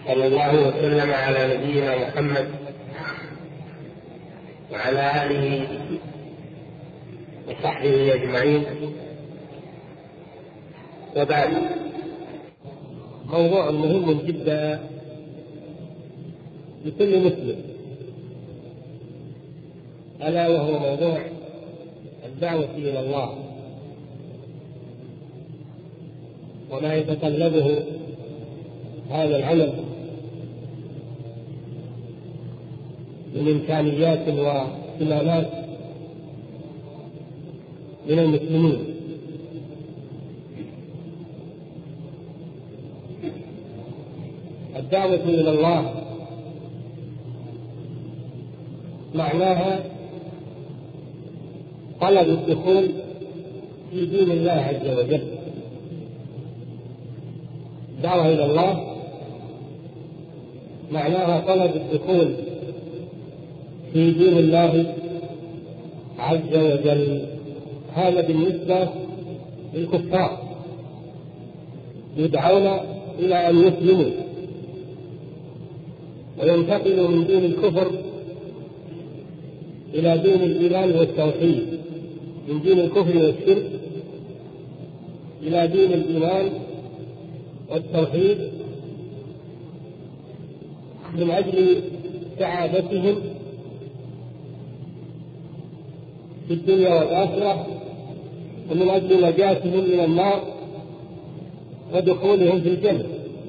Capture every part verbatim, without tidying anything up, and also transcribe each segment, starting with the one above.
صلى الله وسلم على نبينا محمد وعلى آله وصحبه أجمعين، وبعد. موضوع مهم جدا لكل مسلم، ألا وهو موضوع الدعوة إلى الله وما يتطلبه هذا العمل من إمكانيات واهتمامات من المسلمين. الدعوة إلى الله معناها طلب الدخول في دين الله عز وجل. الدعوة إلى الله معناها طلب الدخول في دين الله عز وجل. هذا بالنسبة للكفار، يدعون إلى أن يسلموا وينتقلوا من دين الكفر إلى دين الإيمان والتوحيد، من دين الكفر والشرك إلى دين الإيمان والتوحيد، من أجل سعادتهم في الدنيا والآخرة، ومن أجل نجاتهم من النار ودخولهم في الجنة.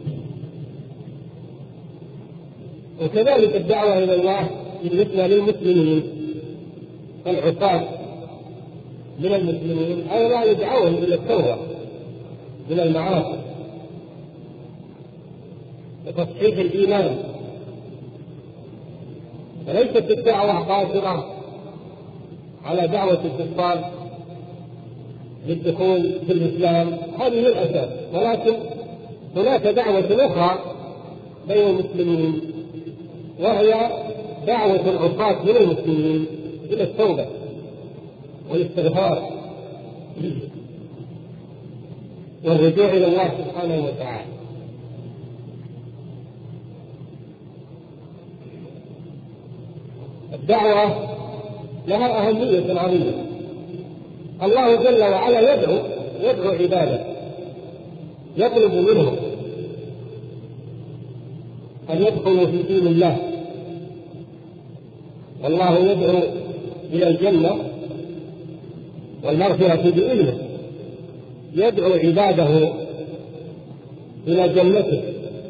وكذلك الدعوة إلى الله بالنسبة للمسلمين العصاة من المسلمين، أيضا يدعوهم إلى التوبة من المعاصي وتصحيح الإيمان. فليست الدعوة قاصرة على دعوة الكفار للدخول في الإسلام، هذه الأساس، ولكن هناك دعوة أخرى بين المسلمين، وهي دعوة العصاة من المسلمين إلى التوبة والاستغفار والرجوع إلى الله سبحانه وتعالى. الدعوة لها أهمية عظيمة. الله جل وعلا يدعو يدعو عباده، يطلب منهم أن يدخلوا في دين الله، والله يدعو إلى الجنة والمغفرة بإذنه، يدعو عباده إلى جنته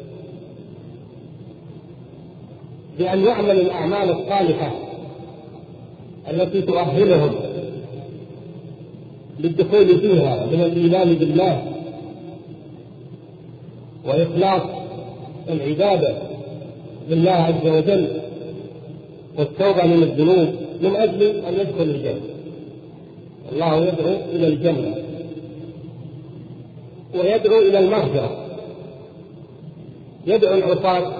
بأن يعمل الأعمال الصالحة التي تؤهلهم للدخول فيها من الإيمان بالله وإخلاص العبادة لله عز وجل والتوبة من الذنوب، من أجل أن يدخل الجنة. الله يدعو إلى الجنة ويدعو إلى المغفرة، يدعو العصاة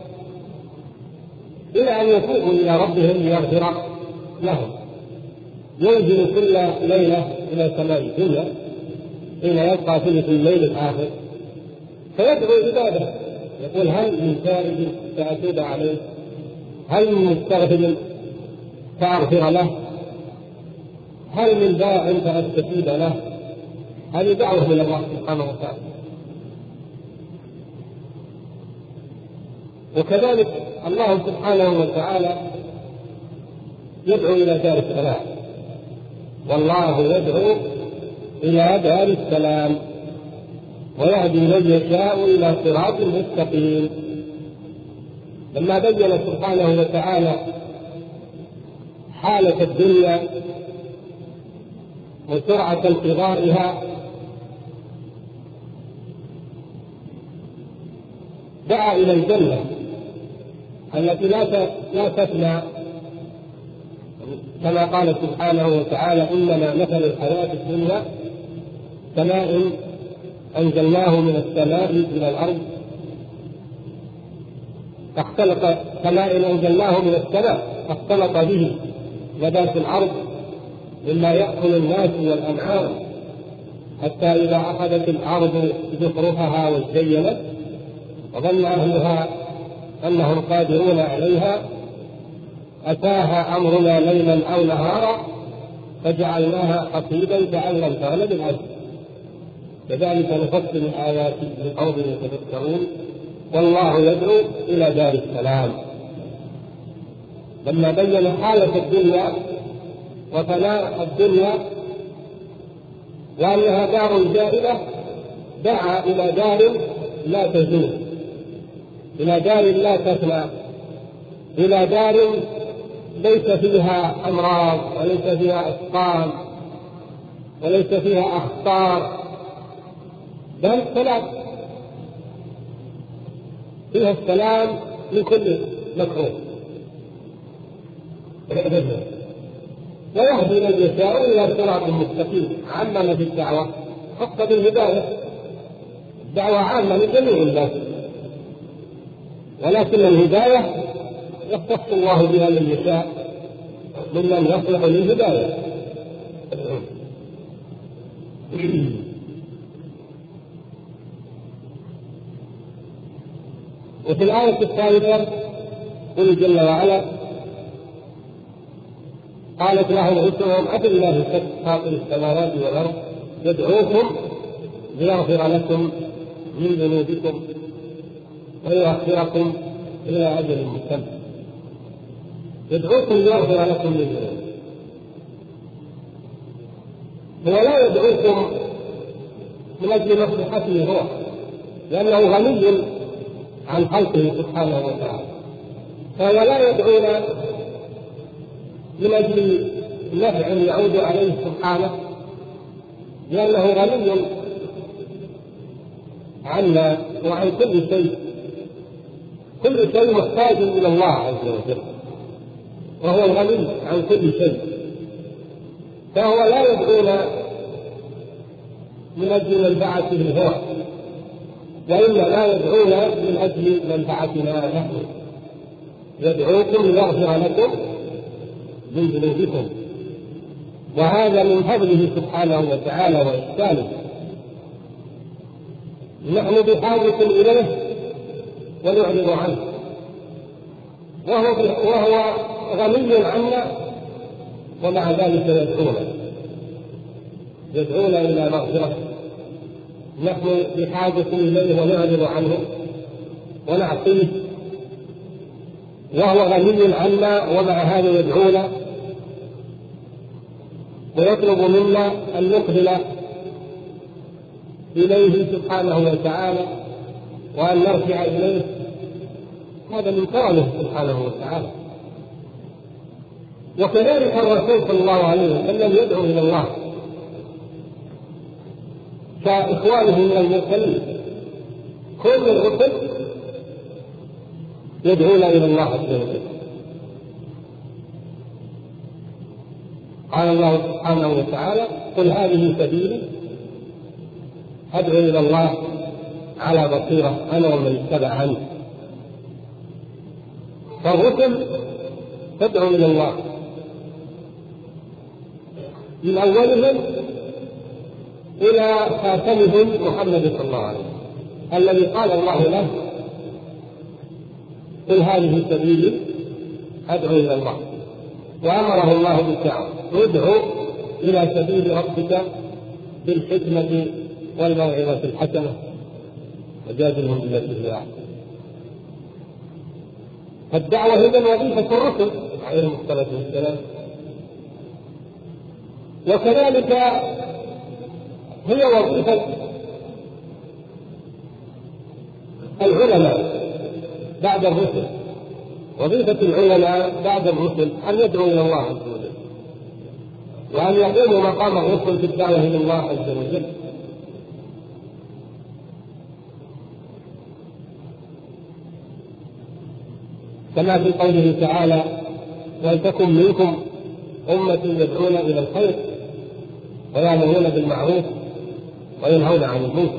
إلى أن يتوبوا إلى ربهم ليغفر لهم. ينزل كل ليلة إلى سماء الدنيا حين يبقى ثلث الليل الآخر، فيدعو عباده يقول: هل من تائب فأتوب عليه؟ هل من مستغفر فأغفر له؟ هل من داع فأستجيب له؟ هذه دعوة من الله سبحانه وتعالى. وكذلك الله سبحانه وتعالى يدعو إلى دار السلام، والله يدعو إلى دار السلام ويهدي من يشاء إلى صراط مستقيم. لما بين سبحانه وتعالى حالة الدنيا وسرعة انقضائها، دعا إلى الجنة التي لا تفنى، كما قال سبحانه وتعالى: إنما مثل الحياة الدنيا كماء أنزلناه من السماء إلى الأرض فاختلط كماء أنزلناه من السماء فاختلط به نبات الأرض مما يأكل الناس والأنعام حتى إذا أخذت الأرض زخرفها وزينت وظن أهلها أنهم قادرون عليها أتاها أمرنا ليلا أو نهارا فجعلناها حصيدا كأن لم تغن بالأمس كذلك نفصل الآيات لقوم يتفكرون والله يدعو إلى دار السلام. لما بين حالة الدنيا وفناء الدنيا وأنها دار زائلة دعا إلى دار لا تزول، إلى دار لا تفنى، إلى دار ليس فيها أمراض وليس فيها أسقام وليس فيها أخطار، بل سلام، فيها السلام من كل مكروه، ويهدي من يشاء إلى صراط مستقيم. عمم في الدعوة خص بالهداية، الدعوة عامة لجميع الناس، ولكن الهداية يختص الله بها من يشاء ممن يصلح للهداية. وفي الآية الثالثة قل جل وعلا قالت لهم رسلهم أفي الله شك فاطر السماوات والأرض يدعوكم ليغفر لكم من ذنوبكم ويؤخركم إلى أجل مسمى. يدعوكم ليغفر لكم من ذنوبكم، هو لا يدعوكم من أجل مصلحته هو، لأنه غني عن خلقه سبحانه وتعالى، فهو لا يدعونا من أجل نفع يعود عليه سبحانه، لأنه غني عنا وعن كل شيء، كل شيء محتاج إلى الله عز وجل، وهو الغني عن كل شيء، فهو لا يدعونا من أجل منفعته هو، وإلا لا يدعونا من أجل منفعتنا نحن. يدعوكم ليغفر لكم من ذنوبكم، وهذا من فضله سبحانه وتعالى وإحسانه. نحن بحاجة إليه ونعرض عنه، وهو, وهو غني عنا، ومع ذلك يدعونا يدعونا إلى مغفرة. نحن بحاجة إليه ونعرض عنه ونعصيه، وهو غني عنا، ومع هذا يدعونا ويطلب منا أن نقبل إليه سبحانه وتعالى وأن نرجع إليه. هذا من كرمه سبحانه وتعالى. وكذلك الرسول صلى الله عليه وسلم يدعو إلى الله كإخوانه من المرسلين، كل الرسل يدعون إلى الله عز وجل. قال الله سبحانه وتعالى قل هذه سبيلي أدعو إلى الله على بصيرة أنا ومن اتبعني. فالرسل تدعو إلى الله، من أولهم إلى خاتمهم محمد صلى الله عليه وسلم الذي قال الله له قل هذه سبيلي أدعو إلى الله، وأمره الله بالدعوة ادعو إلى سبيل ربك بالحكمة والموعظة الحسنة وجادلهم بالتي هي أحسن. فالدعوة هي وظيفة الرسل عليهم الصلاة والسلام، وكذلك هي وظيفة العلماء بعد الرسل. وظيفة العلماء بعد الرسل أن يدعوا إلى الله عز وجل، وأن يقوموا مقام الرسل في الدعوة إلى الله عز وجل. كما في قوله تعالى ولتكن منكم أمة يدعون إلى الخير ويأمرون بالمعروف وينهون عن المنكر.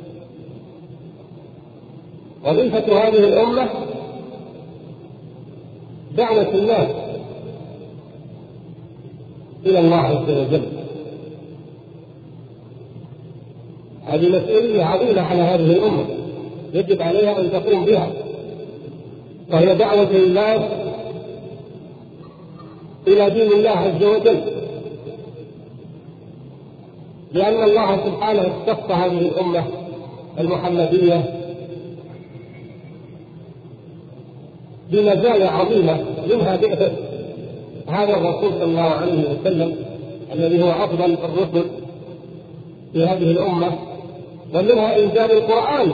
وظيفة هذه الأمة دعوة الناس إلى الله عز وجل. هذه مسؤولية عظيمة على هذه الأمة، يجب عليها أن تقوم بها وهي دعوة الناس إلى دين الله عز وجل، لأن الله سبحانه اختص هذه الأمة المحمدية بمزايا عظيمة، منها بعثة هذا الرسول صلى الله عليه وسلم الذي هو أفضل الرسل في هذه الأمة، ومنها إنزال القرآن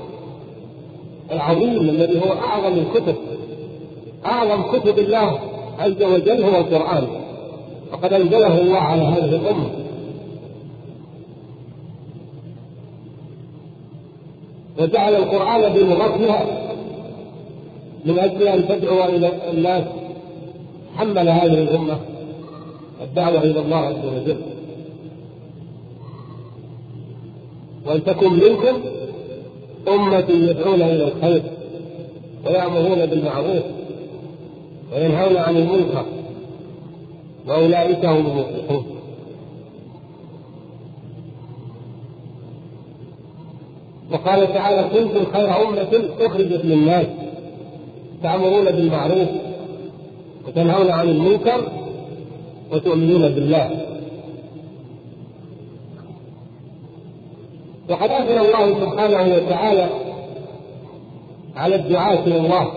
العظيم الذي هو أعظم الكتب، أعظم كتب الله عز وجل هو القرآن، وقد أنزله الله على هذه الأمة. وجعل القرآن بلغتها من أجل أن تدعو إلى الناس، حمل هذه الأمة الدعوة إلى الله عز وجل. ولتكن منكم أمة يدعون إلى الخير ويأمرون بالمعروف وينهون عن المنكر وأولئك هم المفلحون. وقال تعالى: كنتم خير أمة أخرجت للناس تأمرون بالمعروف وتنهون عن المنكر وتؤمنون بالله. وقد أثنى الله سبحانه وتعالى على الدعاة إلى الله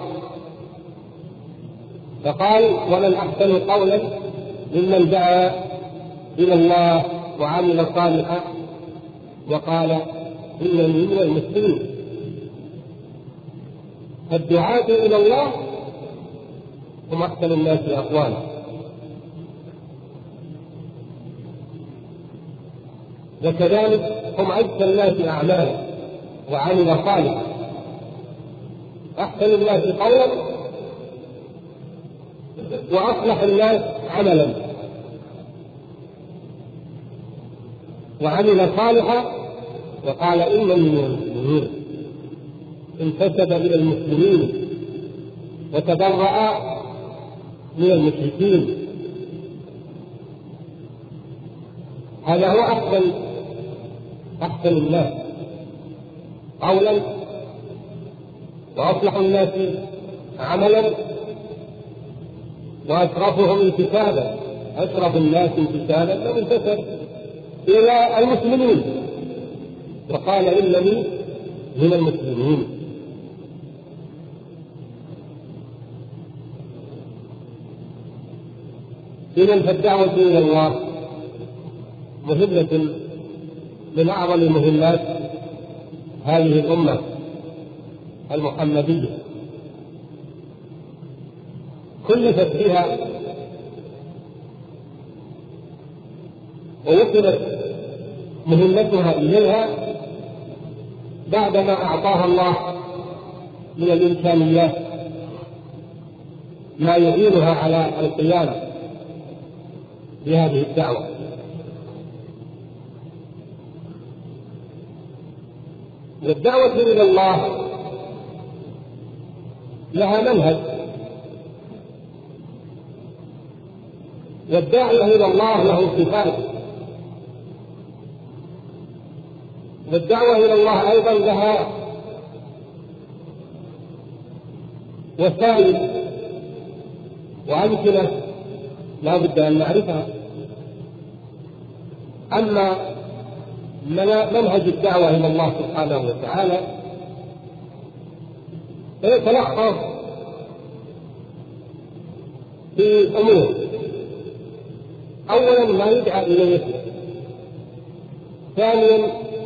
فقال: ومن أحسن قولا ممن دعا إلى الله وعمل صالحا وقال إنني من المسلمين. فالدعاة إلى الله هم أحسن الناس أقوالا، وكذلك هم أجزل الناس أعمالا وعمل صالحا. أحسن الناس قولا وأصلح الناس عملا وعمل صالحا وقال إنني من المسلمين. انتسب إلى المسلمين وتبرأ من المشركين. هذا هو أحسن أحسن الناس قولا وأصلح الناس عملا وأشرفهم انتسابا. أشرف الناس انتسابا لو انتسب إلى المسلمين وقال إنني من المسلمين. إذن فالدعوة إلى الله مهمة من أعظم مهمات هذه الأمة المحمدية، كلفت بها ووصلت مهمتها إليها بعدما أعطاها الله من الإمكانيات ما يعينها على القيام بهذه الدعوة. والدعوة إلى الله لها منهج، والداعية إلى الله له صفات، والدعوة إلى الله أيضا لها وسائل وأمثلة لا بد أن نعرفها. أما منهج الدعوة إلى الله سبحانه وتعالى فيتلخص في أمور: أولا ما يدعى إليه، ثانيا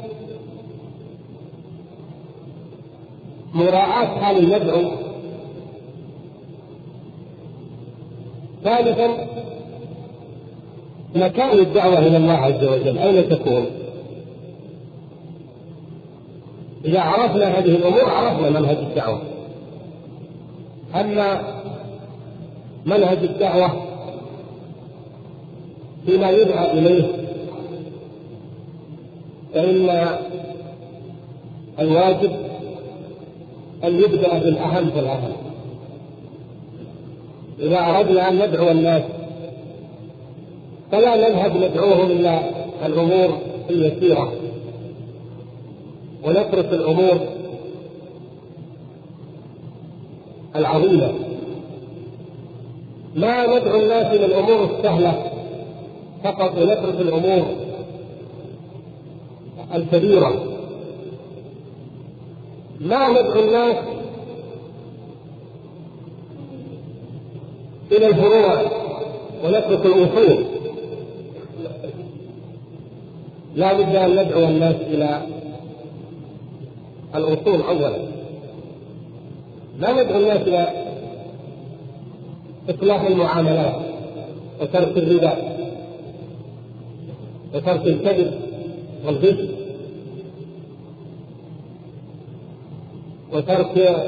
مراعاة حال المدعو، ثالثا مكان الدعوة إلى الله عز وجل أين تكون. إذا عرفنا هذه الأمور عرفنا منهج الدعوة. أما منهج الدعوة فيما يدعى إليه فإن الواجب أن يبدأ بالأهم فالأهم. إذا أردنا أن ندعو الناس فلا نذهب ندعوهم إلى الأمور اليسيرة ونترك الأمور العظيمة. ما ندعو الناس إلى الأمور السهلة فقط ونترك الأمور الكبيرة. ما ندعو الناس إلى الفروع ونترك الأصول. لا بد أن ندعو الناس إلى الأصول أولا. لا ندعو الناس إلى إصلاح المعاملات وترك الربا وترك الكذب والغش وترك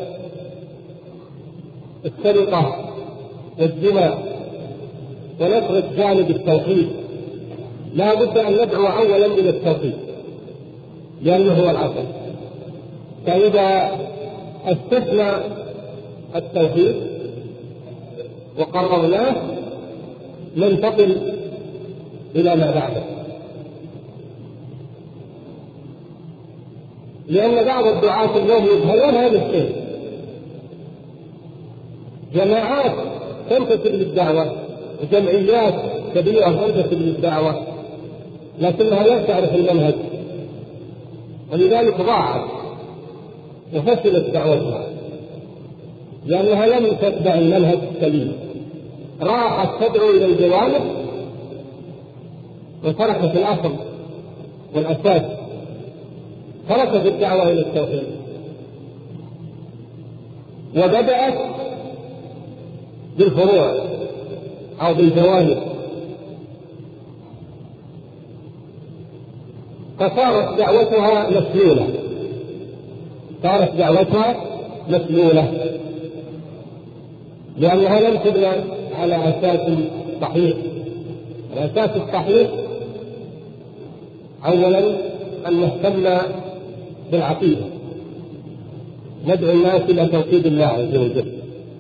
السرقة والزنا ونترك جانب التوحيد. لا بد أن ندعو أولا إلى التوحيد لأنه هو الأصل. فإذا استثنى التوحيد وقررناه ننتقل إلى ما بعده، لأن بعض الدعاة اليوم يجهلون هذا الشيء. جماعات تنتسب للدعوة وجمعيات كبيرة تنتسب للدعوة لكنها لا تعرف المنهج، ولذلك ضاعت وفشلت دعوتها لأنها لم تتبع المنهج السليم. راحت تدعو إلى الجوانب وتركت الأصل والأساس، تركت الدعوة إلى التوحيد وبدأت بالفروع أو بالجوانب، فصارت دعوتها مسلولة صارت دعوتها مسلولة لأنها لم تبنى على أساس صحيح. الأساس الصحيح أولا أن نهتم بالعقيدة، ندعو الناس إلى توحيد الله عز وجل،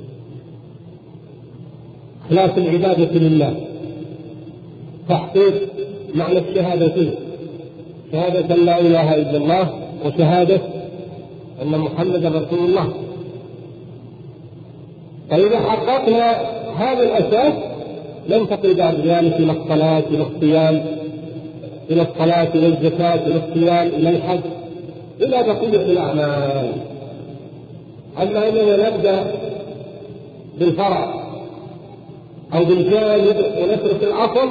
إخلاص العبادة لله، تحقيق معنى الشهادتين، شهادة أن لا إله إلا الله وشهادة أن محمدا رسول الله. فإذا حققنا هذا الأساس ننتقل بعد ذلك إلى الصلاة، إلى الصيام، إلى الصلاة، إلى الزكاة، إلى الصيام، إلى الحج، إلى بقية الأعمال. أما أننا نبدأ بالفرع أو بالجانب ونترك الأصل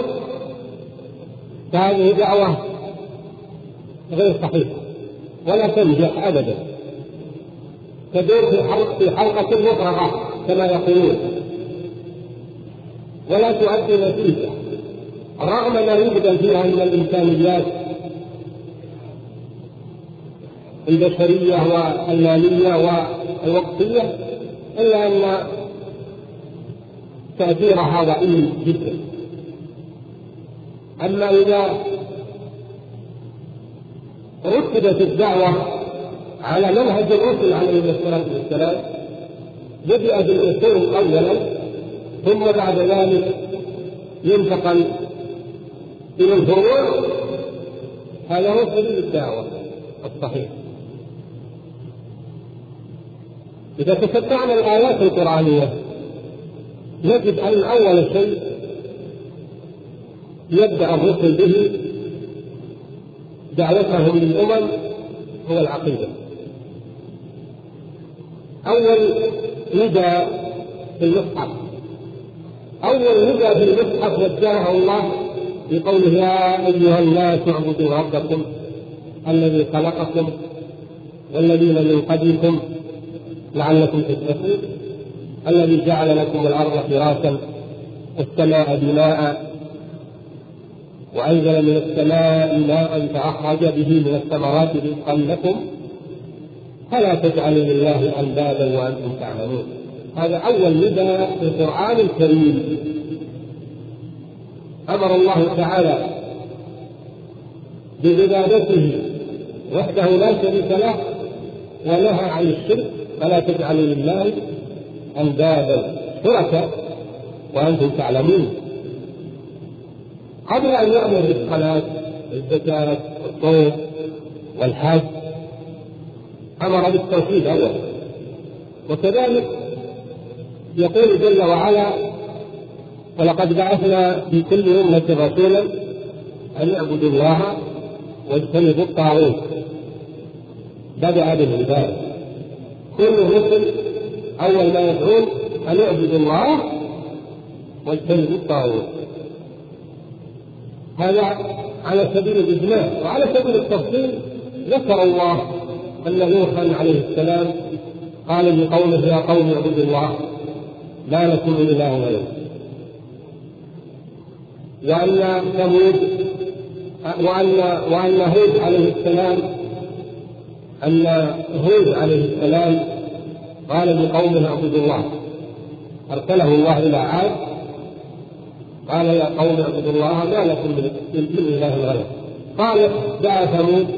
فهذه دعوة غير صحيحة ولا تنجح أبدا، تدور في حلقة في حلقة مفرغة كما يقولون ولا تؤدي نتيجة رغم ما يوجد فيها من الإمكانيات البشرية والمالية والوقتية، إلا أن تأثيرها ضئيل جدا. أما إذا رتبت الدعوة على منهج الرسل عليه الصلاة والسلام بدأ بالأصول أولا ثم بعد ذلك ينتقل إلى الفروع، هذا هو سبيل الدعوة الصحيح. إذا تتبعنا الآيات القرآنية نجد أن أول شيء يبدأ الرسل به دعوتهم للأمم هو العقيدة. أول نداء في المصحف أول نداء في المصحف وجهه الله بقوله يا أيها الناس اعبدوا ربكم الذي خلقكم والذين من قبلكم لعلكم تتقون الذي جعل لكم الأرض فراشا والسماء بناء وأنزل من السماء ماء فأخرج به من الثمرات رزقا لكم فلا تجعلوا لله أندادا وأنتم تعلمون. هذا أول نداء في القرآن الكريم. أمر الله تعالى بعبادته وحده لا شريك له ونهى عن الشرك فلا تجعلوا لله أندادا شركاء وأنتم تعلمون. قبل أن يأمر بالصلاة والزكاة والصوم والحج أمر بالتوحيد أولا، وكذلك يقول جل وعلا: ولقد بعثنا في كل أمة رسولا أن يعبدوا الله واجتنبوا الطاغوت. بدأ بالعبادة، كل رسل أول ما يدعون أن يعبدوا الله واجتنبوا الطاغوت. هذا على سبيل الإجمال. وعلى سبيل التفصيل ذكر الله أن نوحا عليه السلام قال لقومه: يا قوم اعبدوا الله لا لكم إله غيره. وأن ثمود وأن وأن هود عليه السلام أن هود عليه السلام قال لقومه: اعبدوا الله. أرسله الله إلى عاد قال: يا قوم اعبدوا الله ما لكم من إله غيره. قال دعا ثمود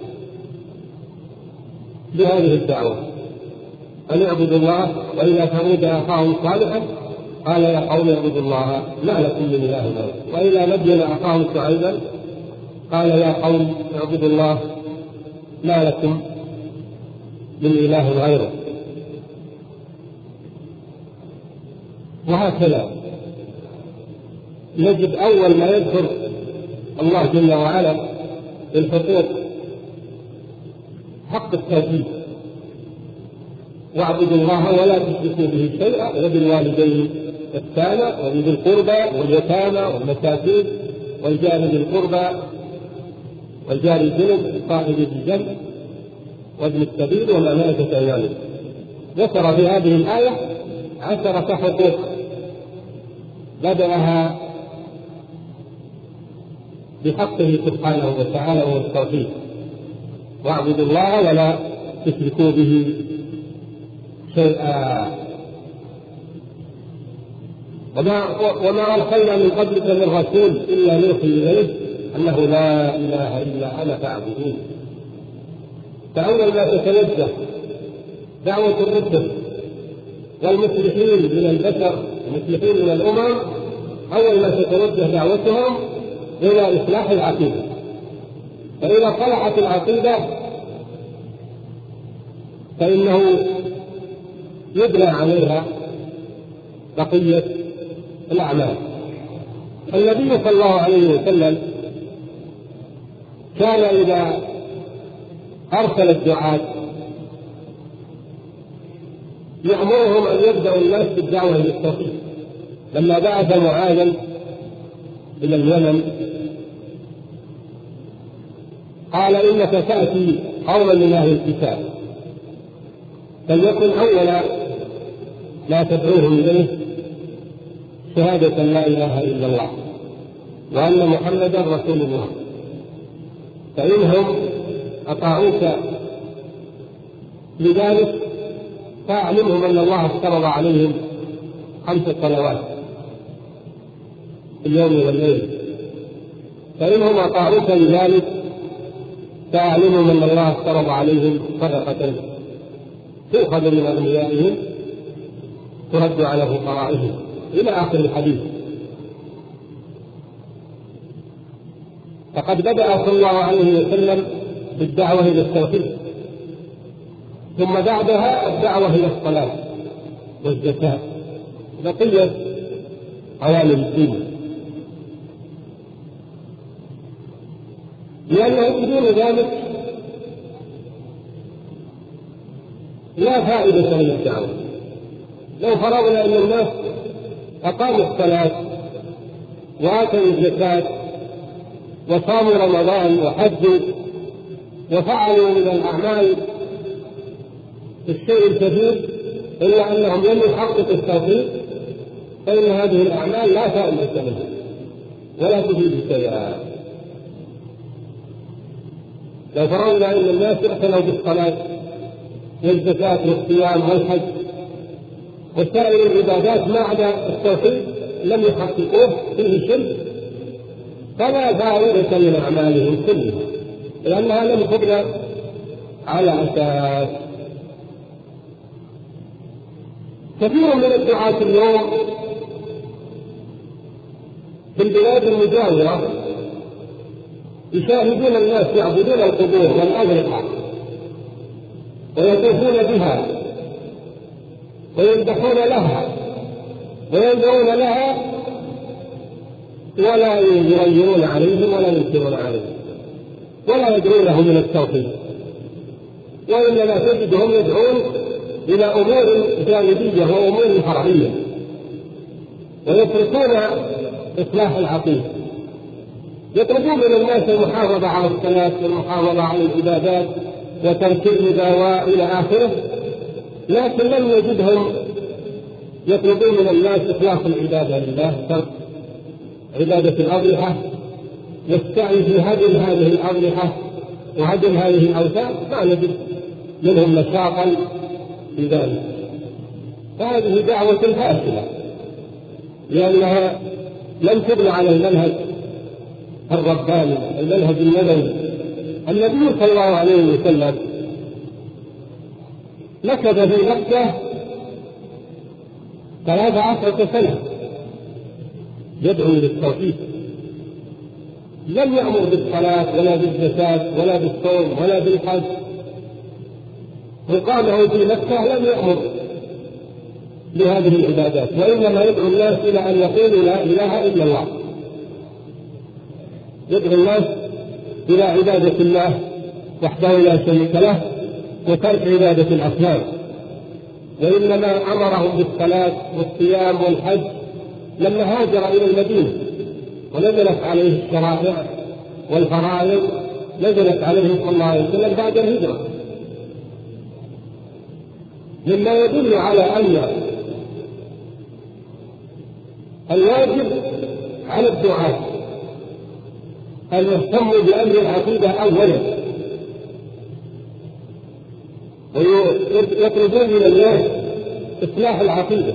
بهذه الدعوة أن اعبدوا الله. وإلى ثمود أخاهم صالحا قال: يا قوم اعبدوا الله ما لكم من إله غيره. وإلى مدين أخاهم شعيبا قال: يا قوم اعبدوا الله ما لكم من إله غيره. وهكذا نجد أول ما يذكر الله جل وعلا الحقوق حق التوحيد: واعبدوا الله ولا تشركوا به شيئا وبالوالدين إحسانا وبذي القربى واليتامى والمساكين والجار ذي القربى والجار الجنب صاحب الجنب وابن السبيل وما ملكت أيمانكم. ذكر في هذه الآية عشرة حقوق بدأها بحقه سبحانه وتعالى وهو التوحيد: واعبدوا الله ولا تشركوا به شيئا. وما, وما أرسلنا من قبلك من رسول إلا نوحي إليه أنه لا إله إلا أنا فاعبدون. فأول ما تتوجه دعوة الرسل والمصلحين من البشر المصلحين من الأمم، أول ما تتوجه دعوتهم إلى إصلاح العقيدة. فإذا صلحت العقيدة فإنه يبنى عليها بقية الأعمال. النبي صلى الله عليه وسلم كان إذا أرسل الدعاة يأمرهم أن يبدأوا الناس بالدعوة للتوحيد. لما بعث معاذا إلى اليمن قال: إنك تأتي قوما من أهل الكتاب فليكن أول ما تدعوهم إليه شهادة لا إله إلا الله وأن محمدا رسول الله، فإنهم أطاعوك لذلك فأعلمهم أن الله افترض عليهم خمس صلوات في اليوم والليل. فإنهم أطاعوك لذلك فأعلمهم أن الله افترض عليهم صدقة تؤخذ من أغنيائهم ترد على فقرائهم، إلى آخر الحديث. فقد بدأ صلى الله عليه وسلم بالدعوة إلى التوحيد، ثم بعدها الدعوة إلى الصلاة والزكاة بقية عوامل الدين، لأنه بدون ذلك لا فائدة من الدعوة. لو فرضنا أن الناس أقاموا الصلاة وآتوا الزكاة وصاموا رمضان وحجوا وفعلوا من الأعمال الشيء الكثير إلا أنهم لم يحققوا التوحيد، فإن هذه الأعمال لا فائدة منها ولا تفيد شيئا. لو فرضنا أن الناس اعتنوا بالصلاة والزكاة والصيام والحج وسائر العبادات ما عدا التوحيد لم يحققوه فيه شرك، فلا فائدة من أعمالهم كلها، لأنها لم تبنى على أساس. كثير من الدعاة اليوم في البلاد المجاورة يشاهدون الناس يعبدون القبور والأضرحة ويطوفون بها ويذبحون لها ويدعون لها ولا يغيرون عليهم ولا ينكرون عليهم ولا يدعونهم من التوحيد، وإنما تجدهم يدعون إلى أمور جانبية وأمور فرعية، ويتركون إصلاح العقيدة. يطلبون من الناس المحافظة على الصلاة والمحافظة على العبادات وترك الربا وإلى آخره، لكن لم يجدهم يطلبون من الناس إخلاص العبادة لله، ترك عبادة الأضرحة، يستعي في هدم هذه الأضرحة وهدم هذه الأوثان، ما نجد منهم نشاطا في ذلك. فهذه دعوة فاشلة لأنها لم تبنى على المنهج الرباني المنهج النبوي. النبي صلى الله عليه وسلم مكث في مكة ثلاث عشرة سنة يدعو للتوحيد، لم يأمر بالصلاة ولا بالزكاة ولا بالصوم ولا بالحج. وقامه في مكة لم يأمر بهذه العبادات، وإنما يدعو الناس إلى أن يقولوا لا إله إلا الله، يدعو الناس إلى عبادة الله وحده لا شريك له وترك عبادة الأصنام، وإنما أمرهم بالصلاة والصيام والحج لما هاجر إلى المدينة ونزلت عليه الشرائع والفرائض، نزلت عليه صلى الله عليه وسلم بعد الهجرة، مما يدل على أن الواجب على الدعاة أن يهتموا بأمر العقيدة أولا، ويطلبون من الناس إصلاح العقيدة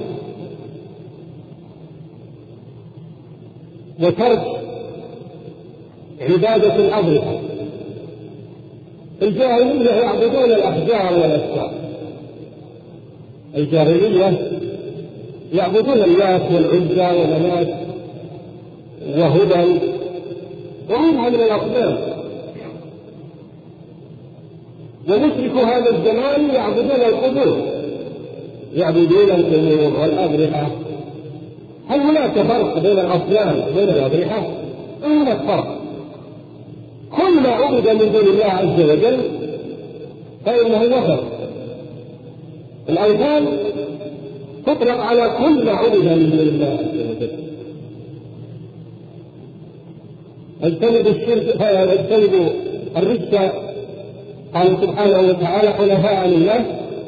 وترك عبادة الأضرحة. الجاهلية يعبدون الأحجار والأشجار، الجاهلية يعبدون اللات والعزى ومنات وهبل وغيرها من الأصنام. ومشركو هذا الزمان يعبدون القبور، يعبدون القبور والأضرحة. هل هناك فرق بين الأصنام وبين الأضرحة؟ لا هناك فرق. كل ما عبد من دون الله عز وجل فإنه وثن. الأوثان تطلق على كل ما عبد من دون الله عز وجل. اجتنبوا الشرك اجتنبوا الرجس، قال سبحانه وتعالى حنفاء لله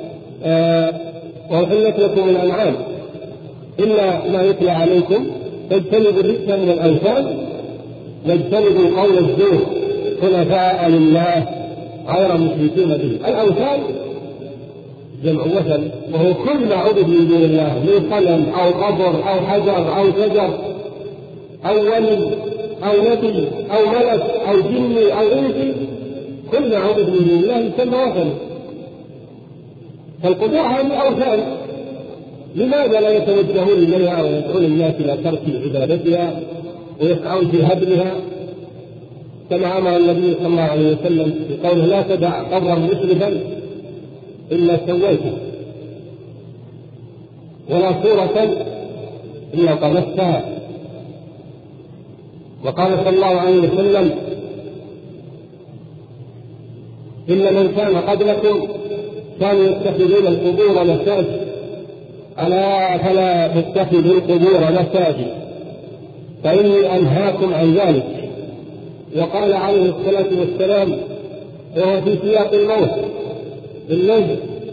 وأحلت لكم الأنعام إلا ما يتلى عليكم فاجتنبوا الرجس من الأوثان واجتنبوا قول الزور حنفاء لله غير مشركين به. الأوثان جمع وثن، وهو كل ما عبد من دون الله من صنم أو قبر أو حجر أو شجر أو ولي أو نبي أو ملك أو جني أو إنسي، كل ما عبد من دون الله يسمى وثن. فالقبور هذه أوثان، لماذا لا يتوجهون إليها ويدعون الناس إلى ترك عبادتها ويسعون في هدمها كما أمر النبي صلى الله عليه وسلم بقوله لا تدع قبرا مشرفا إلا سويته ولا صورة إلا طمستها. وقال صلى الله عليه وسلم إن من كان قبلكم كانوا يتخذون القبور مساجد، ألا فلا تتخذوا القبور مساجد فإني أنهاكم عن ذلك. وقال عليه الصلاة والسلام وهو في سياق الموت بالنجم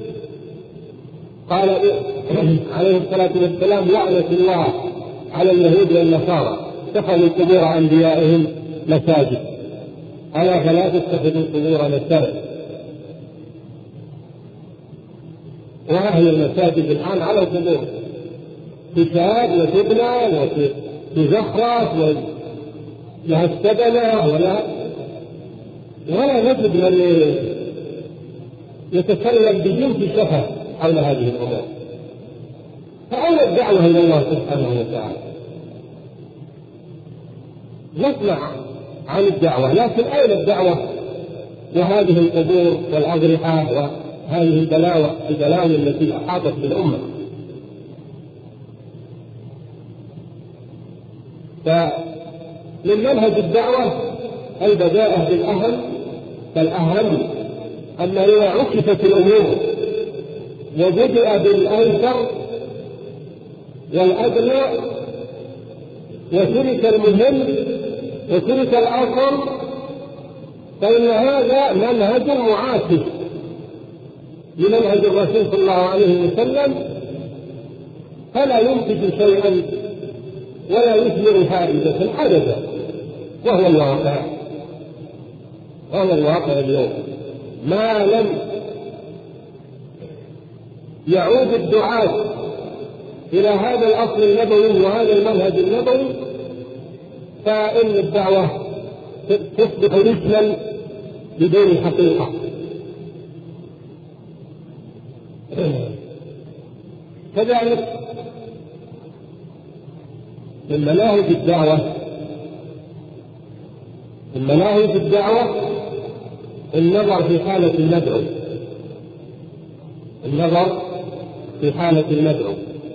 قال عليه الصلاة والسلام لعنة الله على اليهود والنصارى اتخذوا قبور أنبيائهم مساجد، ألا فلا تتخذوا القبور مساجد. وأهل المساجد الآن على القبور تشاد وتبنى وتزخرف ولها السبنة ولا ولا نجد من يتكلم بجنس شفه حول هذه الأمور. فأين الدعوة إلى الله سبحانه وتعالى؟ نسمع عن الدعوة، لكن أين الدعوة وهذه القبور والأضرحة وهذه البلاوى البلاوي التي أحاطت بالأمة؟ فمن منهج الدعوة البداءة بالأهم، فالأهم أن إذا عكست الأمور وبدأ بالأيسر والأدنى وترك المهم وترك الأصل فإن هذا منهج معاكس لمنهج الرسول صلى الله عليه وسلم، فلا ينتج شيئا ولا يثمر فائدة أبدا، وهو الواقع وهو الواقع اليوم. ما لم يعود الدعاة إلى هذا الأصل النبوي وهذا المنهج النبوي فإن الدعوة تصبح رسما بدون حقيقة. كذلك من مناهج الدعوة من مناهج الدعوة النظر في حالة المدعو النظر في حالة المدعو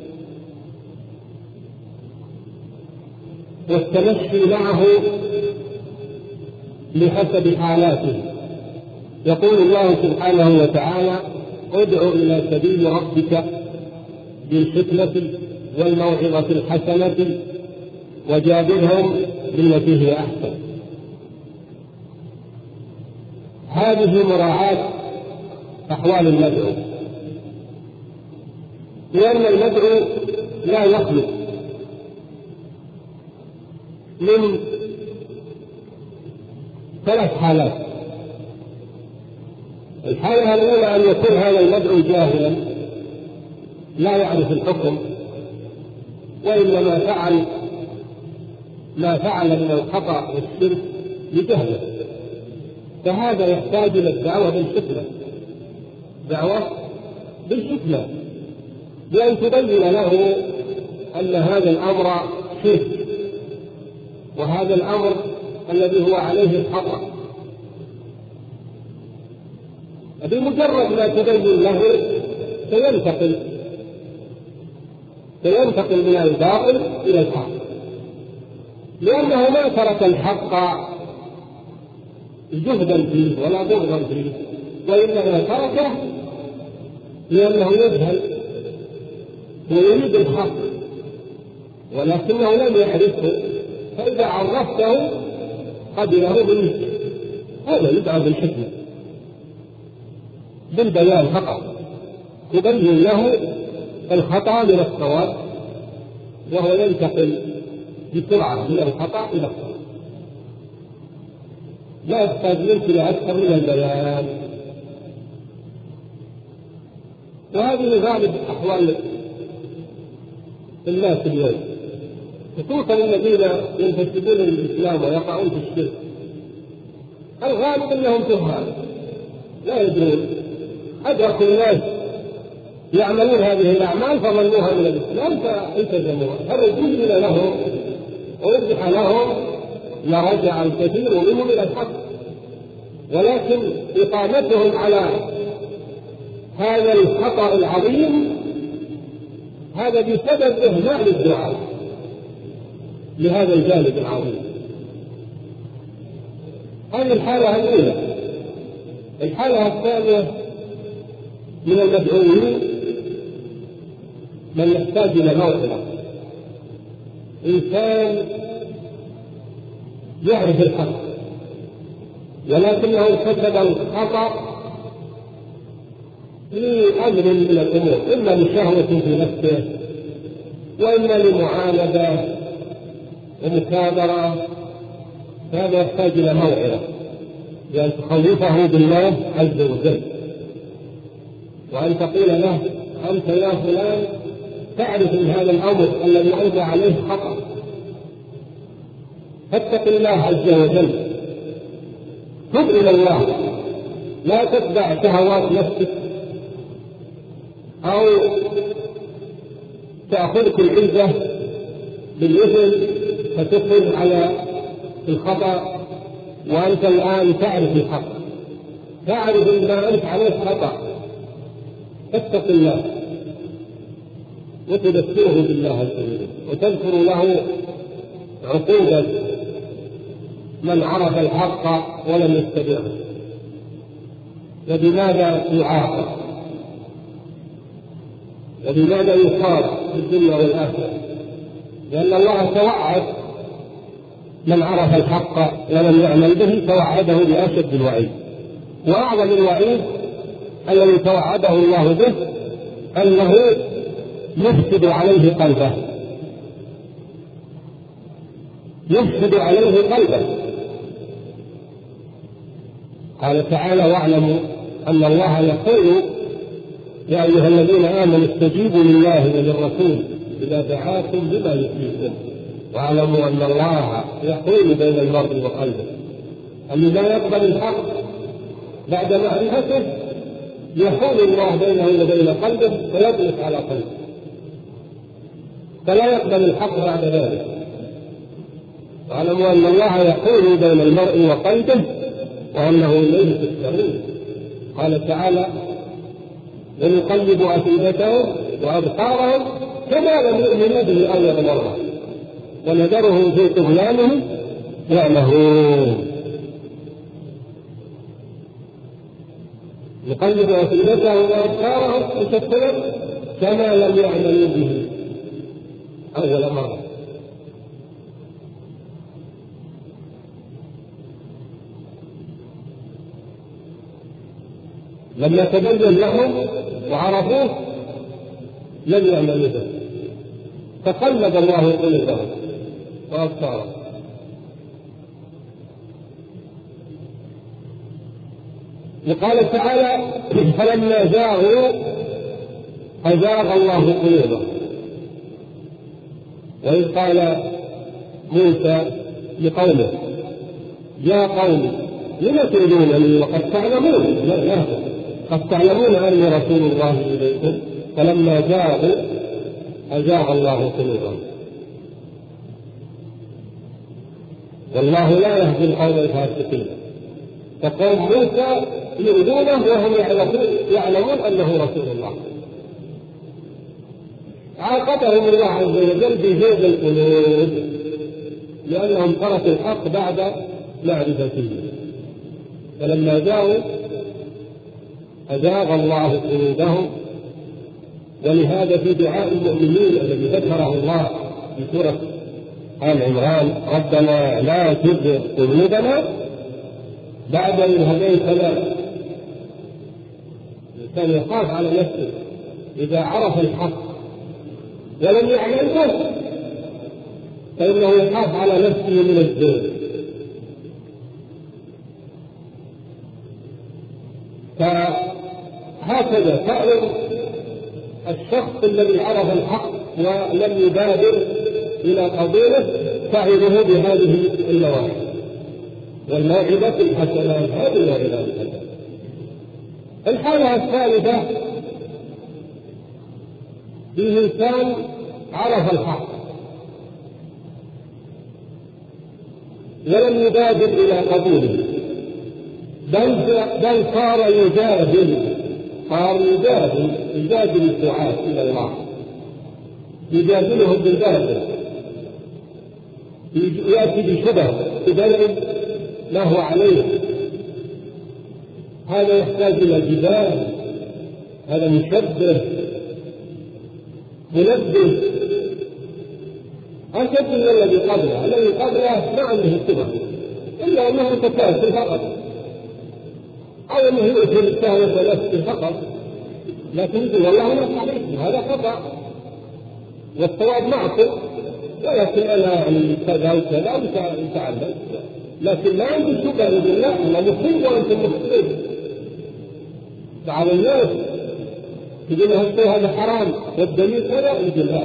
والتمشي معه بحسب حالاته. يقول الله سبحانه وتعالى: ادع إلى سبيل ربك بالحكمة والموعظة الحسنة وجادلهم بالتي هي أحسن. هذه مراعاة أحوال المدعو، لأن المدعو لا يخلو من ثلاث حالات. الحالة الأولى أن يكون هذا المدعو جاهلا لا يعرف الحكم، وإنما فعل ما فعل من الخطأ والشرك لجهله، فهذا يحتاج إلى الدعوة بالحكمة دعوة بالحكمة بأن تبين له أن هذا الأمر شرك وهذا الأمر الذي هو عليه الخطأ. بمجرد ما تبين له سينتقل سينتقل من الباطل إلى الحق، لأنه ما ترك الحق جهدا فيه ولا بغضا فيه، وإنما تركه لأنه يجهل ويريد الحق ولكنه لم يعرفه، فإذا عرفته قبله منك. هذا يدعى بالحكمة بالبيان فقط، تبين له الخطأ من الصواب وهو ينتقل بسرعة من الخطأ إلى الصواب، لا يحتاج منك إلى أكثر من البيان. وهذه غالب أحوال الناس اليوم، خصوصا الذين ينتسبون للإسلام ويقعون في الشرك. الغالب أنهم جهال لا يدرون، أدركوا الناس يعملون هذه الأعمال فظنوها من الإسلام فالتزموها، فالرجوع لهم ويوضح لهم لرجع الكثير منهم إلى الحق، ولكن إقامتهم على هذا الخطأ العظيم هذا بسبب إهمال الدعاء لهذا الجانب العظيم. هذه الحالة الأولى. الحالة الثانية من المدعوين من يحتاج إلى موعظة، إنسان يعرف الحق ولكنه ارتكب الخطأ لأمر من الأمور، إما لشهوة في نفسه وإما لمعاندة ومكابرة، فهذا يحتاج إلى موعظة بأن تخوفه بالله عز وجل، وأن تقول له: أنت يا فلان تعرف من هذا الأمر الذي أنت عليه خطأ، فاتق الله عز وجل، تب إلى الله، لا تتبع شهوات نفسك أو تأخذك العزة بالإثم فتخرج على الخطأ وأنت الآن تعرف الحق، تعرف ما أنت عليه خطأ، فاتق الله وتذكره بالله عز وجل وتذكر له عقوبة من عرف الحق ولم يتبعه، وبماذا يعاقب، وبماذا يصاب في الدنيا والآخرة؟ لأن الله توعد من عرف الحق ولم يعمل به، توعده بأشد الوعيد، وأعظم الوعيد الذي توعده الله به أنه يفسد عليه قلبه، يفسد عليه قلبه. قال تعالى: واعلموا أن الله يقول يا أيها الذين آمنوا استجيبوا لله وللرسول إذا دعاكم لما يحييكم، واعلموا أن الله يقول بين المرء وقلبه. اللي لا يقبل الحق بعد معرفته يحول الله بينه وبين قلبه ويطلق على قلبه، فلا يقبل الحق بعد ذلك. واعلموا أن الله يحول بين المرء وقلبه وأنه إليه تحشرون. قال تعالى: ونقلب أفئدتهم وأبصارهم كما لم يؤمنوا به أول مرة ونذرهم في طغيانهم يعمهون. نقلب أفئدتهم وأبصارهم تشكلا كما لم يعملوا به أول مرة. لما تبين لهم وعرفوه لم يعملوا به، فقلب الله قلوبهم وأبصارهم. وقال تعالى: فلما زاغوا أزاغ الله قلوبهم. وإذ قال موسى لقومه: يا قوم لم تؤذونني وقد تعلمون قد تعلمون أني رسول الله إليكم، فلما زاغوا أزاغ الله قلوبهم. والله لا يهدي القوم الفاسقين. فقوم موسى يؤذونه وهم يعلمون أنه رسول الله. عاقبهم الله عز وجل بزيغ القلوب لأنهم تركوا الحق بعد معرفته. فلما زاغوا أزاغ الله قلوبهم. ولهذا في دعاء المؤمنين الذي ذكره الله في سورة آل عمران: ربنا لا تزغ قلوبنا بعد إذ هديتنا. الإنسان يخاف على نفسه إذا عرف الحق ولم يعمل به فإنه يخاف على نفسه من الزيغ. فهكذا فعل الشخص الذي عرف الحق ولم يبادر إلى قبوله فعله بهذه النواحي. والموعظة الحسنة هذه الموعظة الحسنة. الحالة الثالثة فيه إنسان عرف الحق ولم يبادر إلى قبوله، بل بل صار يجادل صار يجادل يجادل الدعاة إلى الله، يجادلهم بالباطل، يأتي بشبه يبين ما هو عليه. هذا يحتاج إلى جدال، هذا مشبه منبه أشد من الذي قبله. الذي قبله ما عنده شبه إلا أنه متكاسل فقط، أو أنه يؤثر الشهوة نفسه فقط، لكن يقول والله ما صحيح هذا خطأ والصواب معصر، ولكن أنا يعني كذا وكذا متعلم، لكن ما عندي شبه يقول لا أنا مخطئ وأنت مخطئ. بعض الناس يقول له الشيء هذا حرام والدليل كذا، يقول لا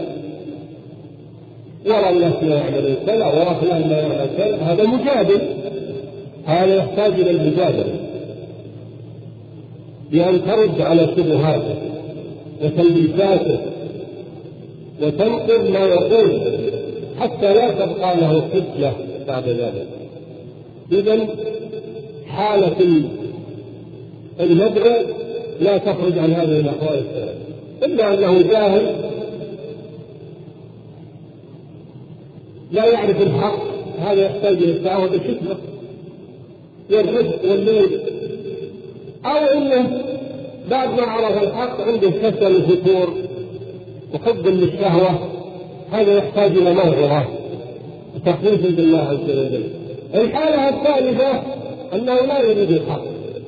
ولا الناس لا يعملون كذا ولا فلان لا يعمل كذا. هذا مجادل، هذا يحتاج إلى المجادلة بأن ترد على شبهاته وتلبيساته وتنقل ما يقول حتى لا تبقى له حجة بعد ذلك. إذن حالة المدعو لا تخرج عن هذه الأحوال الثلاث، إلا أنه جاهل لا يعرف الحق هذا يحتاج إلى التعاون بالحكمة والرفق والليل، أو إنه بعد ما عرف الحق عنده كسل وفتور وحب للشهوة، هذا يحتاج إلى موعظة وتخويف بالله عز وجل. الحالة الثالثة أنه لا يريد الحق،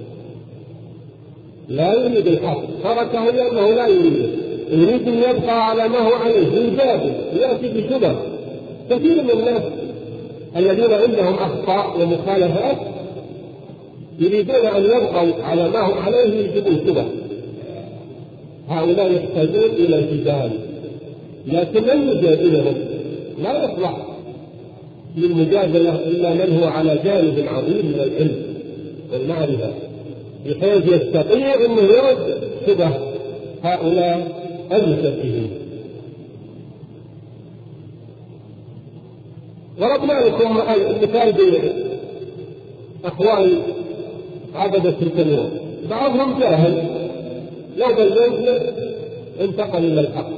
لا يريد الحق، تركه لأنه لا يريد، يريد أن يبقى على ما هو عليه، يجادل ويأتي بشبه. كثير من الناس الذين عندهم أخطاء ومخالفات يريدون أن يبقوا على ما هم عليه ويجيبون شبه. هؤلاء يحتاجون إلى جدال، لكن من يجادلهم؟ لا يصلح للمجادلة إلا من هو على جانب عظيم من العلم والمعرفة، بحيث يستطيع أنه يرد شبه هؤلاء المشبهين. ضربنا لكم مثال بأخوان عبدة التنوير، بعضهم جاهل لو بلغنا انتقل إلى الحق،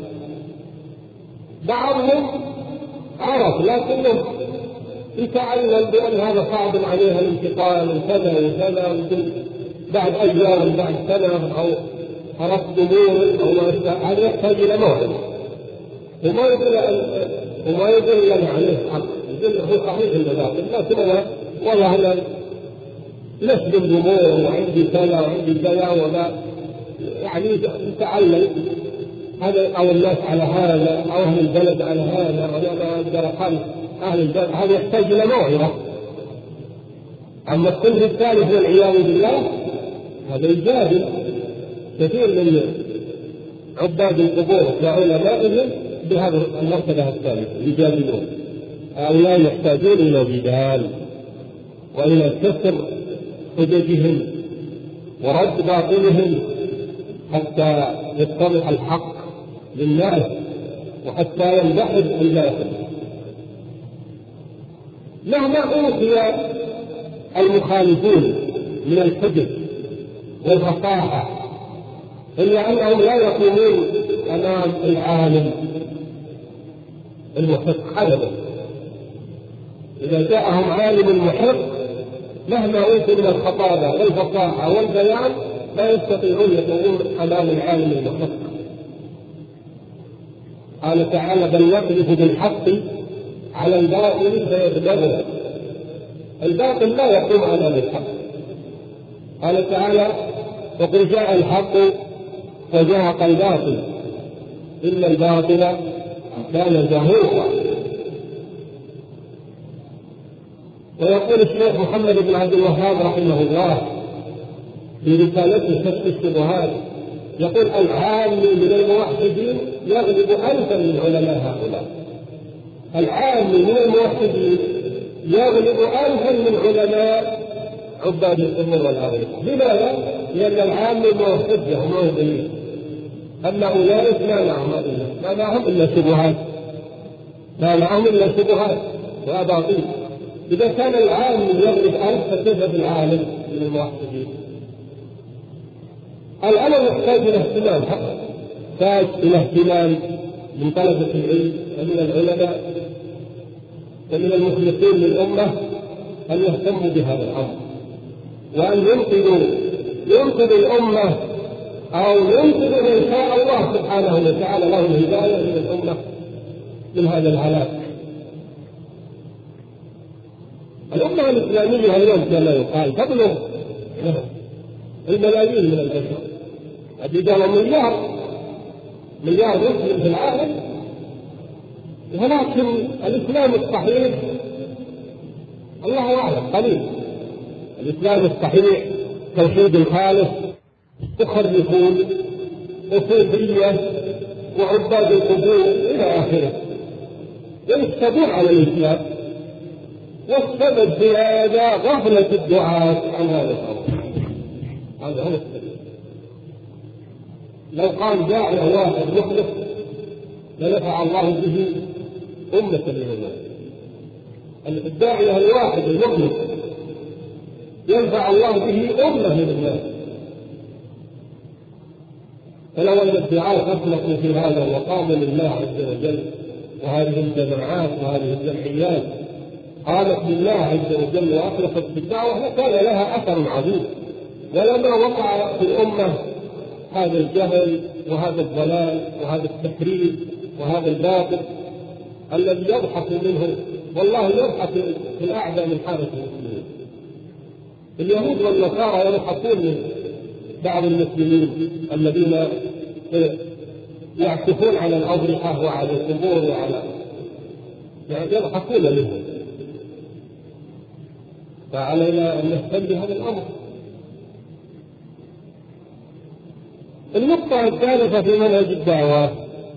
بعضهم عرف لكنه يتعلم بأن هذا صعب عليها الانتقال وكذا وكذا، بعد أيام بعد سنة أو رفض أمور أو ما، هذا يحتاج إلى موعظة، وما يدل وما يدل لنا عليه حق، يدل هو صحيح المذاكر، لكن أنا والله أنا لست بالأمور وعندي كذا وعندي كذا ولا، يعني نتعلم هذا أو الناس على هذا أو أهل البلد على هذا ولا ما أقدر أخالف أهل البلد، هذا يحتاج إلى موعظة. أما الصنف الثالث والعياذ بالله هذا يجادل. كثير من عباد القبور وعلمائهم بهذا المرتبة الثالثة يجادلون، هؤلاء يحتاجون إلى جدال وإلى كسر حججهم ورد باطلهم حتى يتضح الحق للناس وحتى ينبحر الباطل. مهما أوتي المخالفون من الحجج والفصاحة إلا أنهم لا يقومون أمام العالم المحق أبدا. إذا جاءهم عالم محق مهما أوتي من الخطابة والفصاحة والبيان لا يستطيعون يقومون أمام العالم المحق. قال تعالى: بل يقذف بالحق على الباطل فيدمغه. الباطل لا يقوم أمام الحق. قال تعالى: وقل جاء الحق وزهق الباطل إن الباطل كان زهوقا. ويقول الشيخ محمد بن عبد الوهاب رحمه الله في رسالته كشف الشبهات، يقول: العام من الموحدين يغلب ألفا من علماء هؤلاء. العام من الموحدين يغلب ألفا من علماء عباد القبور والأغيار. لماذا؟ لأن العام موحد هم موحدين، أما أولئك ما معهم ما معهم إلا شبهات، ما معهم إلا شبهات وأباطيل. إذا كان العام يغلب ألف فكيف بالعالم من الموحدين؟ العلم يحتاج إلى اهتمام، يحتاج إلى اهتمام من طلبة العلم ومن العلماء ومن المخلصين للأمة أن يهتموا بهذا الأمر، وأن ينقذوا ينقذ الأمة أو ينقذ من شاء الله سبحانه وتعالى له الهداية من الأمة من هذا الهلاك. الأمة الإسلامية اليوم كما يقال تبلغ الملايين من البشر، أجدها مليار مليار مسلم في العالم، ولكن الإسلام الصحيح الله أعلم قليل. الإسلام الصحيح توحيد الخالص، مخرفون وصوفية وعباد القبور إلى آخره ينسبون على الإسلام، والسبب في هذا غفلة الدعاة عن هذا الأمر. هذا هو السبب. لو قام داعية واحد مخلص لنفع الله به أمة من الناس. الداعية الواحد المخلص ينفع الله به أمة من الناس. فلو أن الدعاة أخلصوا في هذا وقاموا لله عز وجل وهذه الجماعات وهذه الجمعيات قامت بالله عز وجل وأخلصت بالدعوة لكان لها أثر عظيم، ولما وقع في الأمة هذا الجهل وهذا الضلال وهذا التحريف وهذا الباطل الذي يضحك منه، والله يضحك في الأعداء من حالة المسلمين. اليهود والنصارى يضحكون من بعض المسلمين الذين يعكفون على الأضرحة وعلى القبور وعلى يعني يضحكون منهم، فعلينا أن نهتم بهذا الأمر. النقطة الثالثة في منهج الدعوة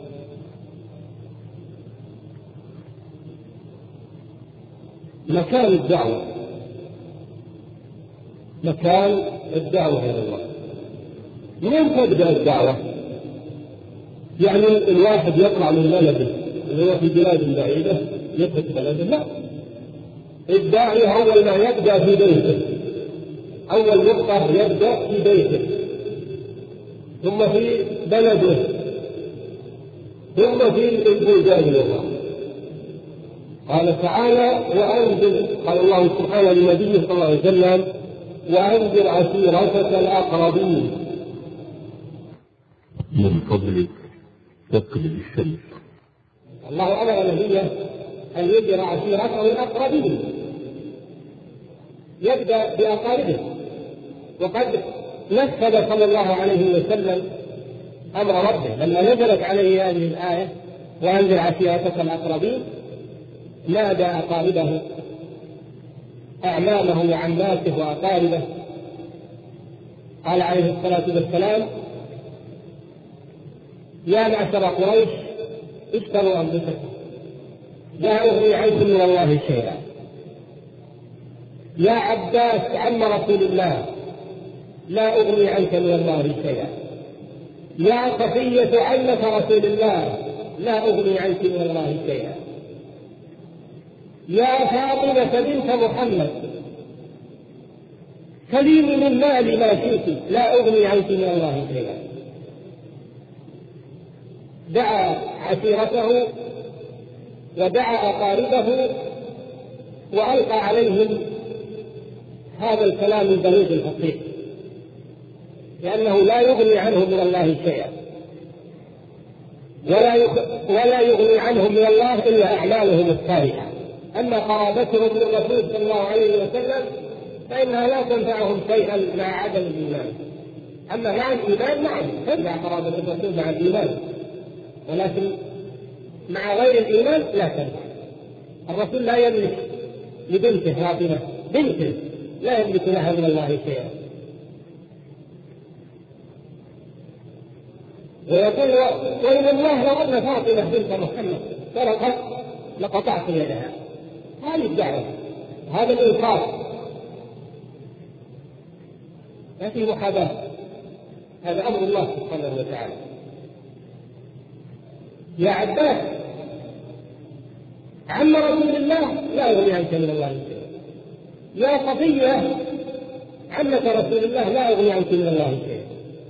مكان الدعوة، مكان الدعوة إلى الله. منين تبدأ الدعوة؟ يعني الواحد يطلع من بلده اللي هو في بلاد بعيدة يترك بلده؟ لا، الداعي أول ما يبدأ في بيته، أول نقطة يبدأ في بيته، ثم في بلده، ثم في البلدان الأخرى. قال تعالى: وأنذر، قال الله سبحانه لنبيه صلى الله عليه وسلم: وأنذر عشيرتك الأقربين. من فضلك تقلب الشمس. الله أمر نبيه أن ينذر عشيرته الأقربين، يبدأ بأقاربه، وقد نفذ صلى الله عليه وسلم أمر ربه لما نزلت عليه هذه الآية: وأنذر عشيرتك الأقربين. نادى أقاربه، أعمامه وعماته وأقاربه. قال عليه الصلاة والسلام: يا معشر قريش اشتروا أنفسكم لا أغني عنكم من الله شيئا. يا عباس عم رسول الله لا أغني عنك من الله شيئا. يا صفية عمة رسول الله لا أغني عنك من الله شيئا. يا فاطمة بنت محمد سليني من مالي ما شئت لا أغني عنك من الله شيئا. دعا عشيرته ودعا أقاربه وألقى عليهم هذا الكلام البليغ الفصيح، لأنه لا يغني عنهم من الله شيئا، ولا ولا يغني عنهم من الله إلا أعمالهم الصالحة. أما قرابتهم بالرسول صلى الله عليه وسلم فإنها لا تنفعهم شيئا مع عدم الإيمان. أما مع الإيمان نعم تنفع قرابة الرسول مع الإيمان، ولكن مع غير الإيمان لا تنفع. الرسول لا يملك لبنته فاطمة بنته لا يملك لها من الله شيئا. ويقول: وإن الله لو أن فاطمة بنت محمد سرقت لقطعت يدها. هذه الدعوة، هذا الإنكار، ما فيه محاباة، هذا أمر الله سبحانه وتعالى. يا عباس عم رسول الله لا يغني عنك من الله شيئا. يا صفية عمة رسول الله لا يغني عنك من الله شيئا.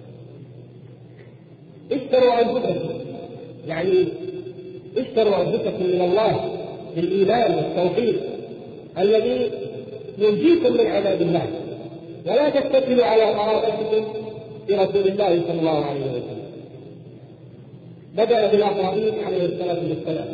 اشتروا أنفسكم، يعني اشتروا أنفسكم من الله بالإيمان والتوحيد الذي ينجيكم من عذاب الله، ولا تتكلوا على قرابتكم برسول الله صلى الله عليه وسلم. بدأ بالأقربين عليه الصلاة والسلام.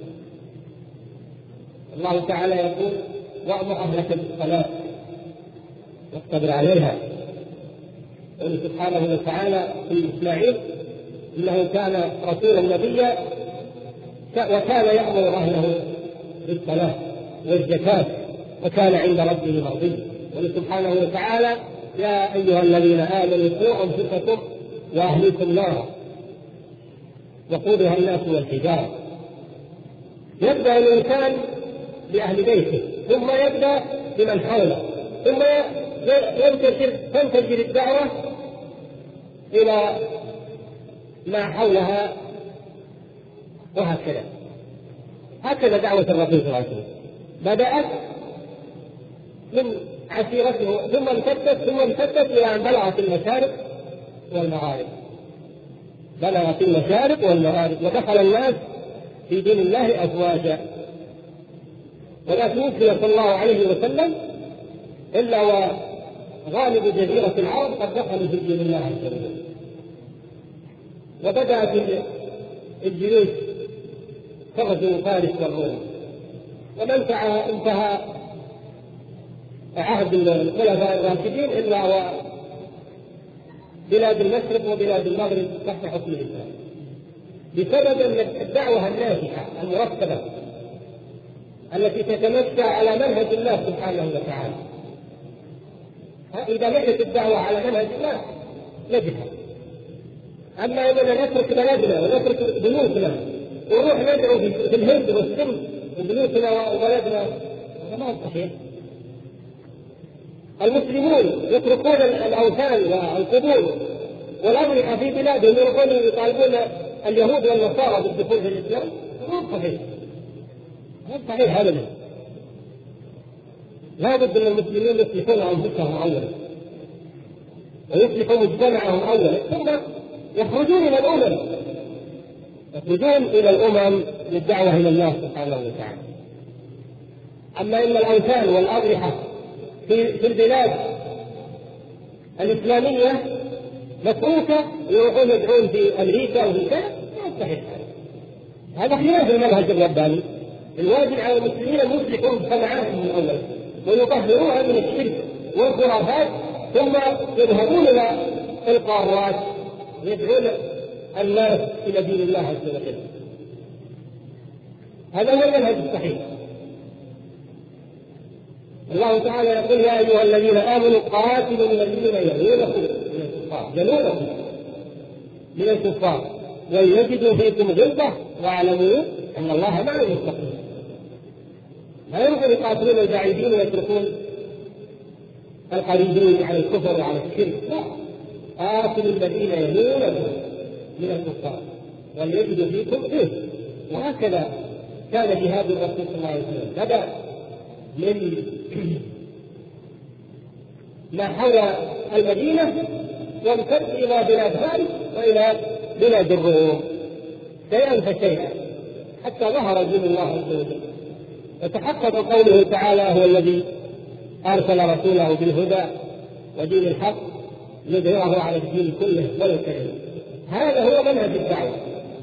الله تعالى يقول: وأمر أهلك بالصلاة واصطبر عليها. يقول سبحانه وتعالى في إسماعيل: إنه كان رسولا نبيا وكان يأمر أهله بالصلاة والزكاة وكان عند ربه مرضيا. وسبحانه وتعالى: يا أيها الذين آمنوا قوا أنفسكم وأهليكم نارا وقودها الناس والحجارة. يبدأ الإنسان بأهل بيته، ثم يبدأ بمن حوله، ثم ينتشر تنتشر الدعوة إلى ما حولها، وهكذا. هكذا دعوة الرسول صلى الله عليه وسلم بدأت من عشيرته، ثم امتدت ثم امتدت إلى أن بلغت المشارق والمغارب. بلغت المشارق والمغارب ودخل الناس في دين الله أفواجا، ولكن توفي صلى الله عليه وسلم إلا وغالب جزيرة العرب قد دخلوا في دين الله عز وجل، وبدأت الجيوش تغزو فارس والروم، ومن انتهى عهد الخلفاء الراشدين إلا وبلاد المشرق وبلاد المغرب تحت حكم الإسلام، بسبب الدعوة الناجحة المرتبة التي تتمشى على منهج الله سبحانه وتعالى. إذا نجحت الدعوة على منهج الله نجحت. أما إننا نترك بلدنا ونترك بيوتنا ونروح ندعو في الهند والسند وبيوتنا وبلدنا، هذا ما هو صحيح. المسلمون يتركون الأوثان والقبور والأضرحة في بلادهم ويروحون يطالبون اليهود والنصارى بالدخول في الإسلام، ما هو صحيح. ما هو صحيح أبدا. لا بد من المسلمين يصلحون أنفسهم أولا ويصلحوا مجتمعهم أولا، ثم يخرجون إلى الأمم يخرجون إلى الأمم للدعوة إلى الله سبحانه وتعالى. أما إن الأوثان والأضرحة في في البلاد الإسلامية متروكة يروحون يدعون في أمريكا وفي كذا، ما صحيح. هذا خلاف المنهج الرباني. الواجب على المسلمين أن يصلحوا مجتمعاتهم من أول ويطهروها من الشرك والخرافات، ثم يذهبون إلى القارات ويدعون الناس إلى دين الله عز وجل. هذا هو المنهج الصحيح. الله تعالى يقول: يا أيها الذين آمنوا قاتلوا الذين يلونكم من الكفار يلونكم من الكفار ويجدوا فيكم غلظة واعلموا أن الله مع المتقين. لا يمكن يقاتلون البعيدين ويتركون القريبين على الكفر وعلى الشرك، لا، قاتلوا الذين يلونكم من الكفار وليجدوا فيكم غلظة. وهكذا كان جهاد الرسول صلى الله عليه وسلم، بدأ من ما حول المدينة وامتد إلى بلاد فارس وإلى بلاد الروم شيئا فشيئا حتى ظهر دين الله عز وجل، وتحقق قوله تعالى: هو الذي أرسل رسوله بالهدى ودين الحق ليظهره على الدين كله ولو كره. هذا هو منهج الدعوة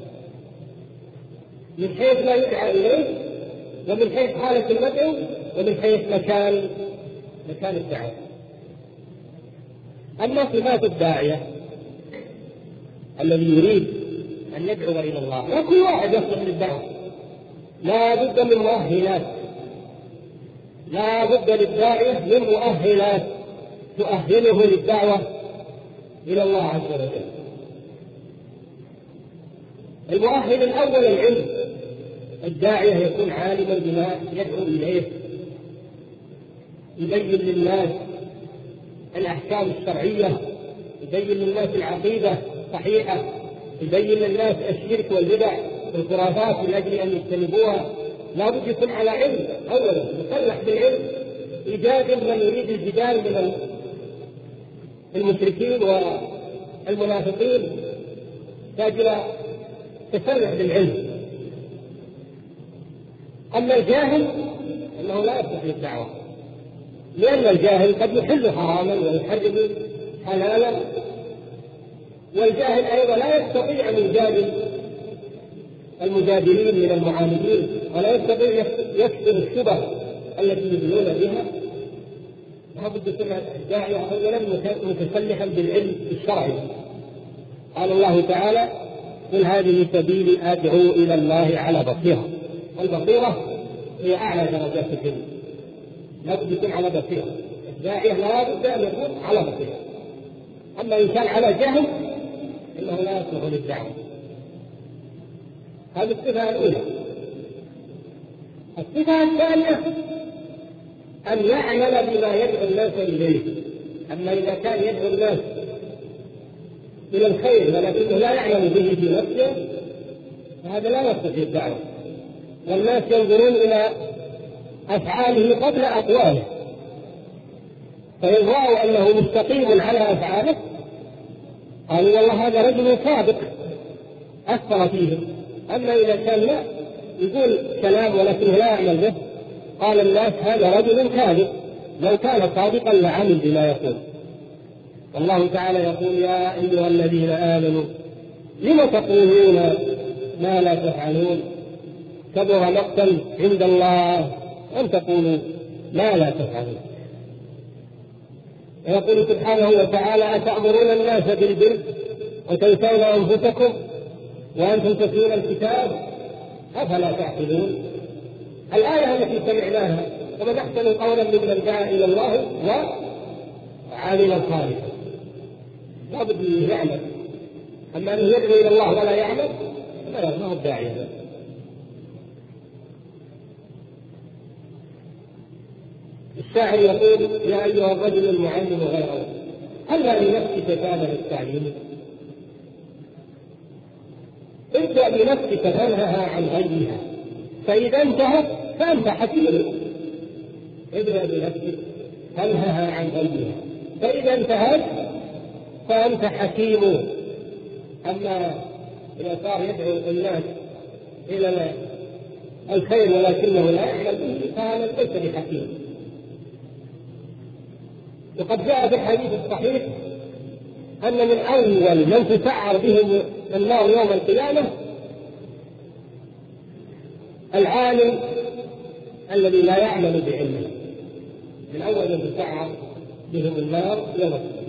من حيث لا يدعى إليه، ومن حيث حالة المدعو، ومن حيث مكان مكان الدعوة. أما صفات الداعية الذي يريد أن يدعو إلى الله، وكل واحد يصلح للدعوة، لا بد من مؤهلات، لا بد للداعية من مؤهلات تؤهله للدعوة إلى الله عز وجل. المؤهل الأول العلم. الداعية يكون عالما بما يدعو إليه، يبين للناس الأحكام الشرعية، يبين للناس العقيدة الصحيحة، يبين للناس الشرك والبدع والخرافات من أجل أن يجتنبوها. لا بد يكون على علم أولا، يصلح بالعلم، يجادل من يريد الجدال من المشركين والمنافقين، تجد تصلح بالعلم. أما الجاهل أنه لا يصلح للدعوة، لأن الجاهل قد يحل حراما ويحرم حلالا، والجاهل أيضا لا يستطيع أن يجادل المجادلين من المعاندين، ولا يستطيع يكسر الشبه التي يدلون بها. لا بد يكون الداعية أولا متسلحا بالعلم الشرعي. قال الله تعالى: قل هذه سبيلي أدعو إلى الله على بصيرة. والبصيرة هي أعلى درجات العلم، لا بد يكون على بصيرة. الداعية لا بد أن يكون على بصيرة. أما إن كان على جهل إنه لا يصلح للدعوة. هذه الصفة الأولى. الصفة الثانية أن يعمل بما يدعو الناس إليه. أما إذا كان يدعو الناس إلى الخير ولكنه لا يعمل به في نفسه فهذا لا يصلح للدعوة. والناس ينظرون إلى أفعاله قبل أقواله، فإن رأوا أنه مستقيم على أفعاله قالوا والله هذا رجل صادق أثر فيهم. أما إذا كان لا، يقول كلام ولكنه لا يعمل به، قال الناس هذا رجل كاذب، لو كان صادقا لعمل بما يقول. والله تعالى يقول يا أيها الذين آمنوا لم تقولون ما لا تفعلون كبر مقتا عند الله أن تقولوا ما لا تفعلون. ويقول سبحانه وتعالى أتأمرون الناس بالبر وتنسون أنفسكم وأنتم تتلون الكتاب أفلا تعقلون. الآية التي سمعناها ومن أحسن قولا ممن دعا إلى الله وعمل صالحا، لا بد أن يعمل، أما أن يدعو إلى الله ولا يعمل ما هو الداعية. الشاعر يقول يا أيها الرجل المعلم غيره هل لنفسك كان للتعليم؟ ابدأ بنفسك تنهها عن غيرها فإذا انتهت فأنت حكيم. ابدأ بنفسك تنهها عن غيرها فإذا انتهت فأنت حكيم. أما إذا صار يدعو الناس إلى الخير ولكنه لا يعمل به فهذا ليس بحكيم. وقد جاء في الحديث الصحيح أن من أول من تسعر بهم النار يوم القيامة العالم الذي لا يعمل بعلمه، من أول من تسعر بهم النار يوم القيامة،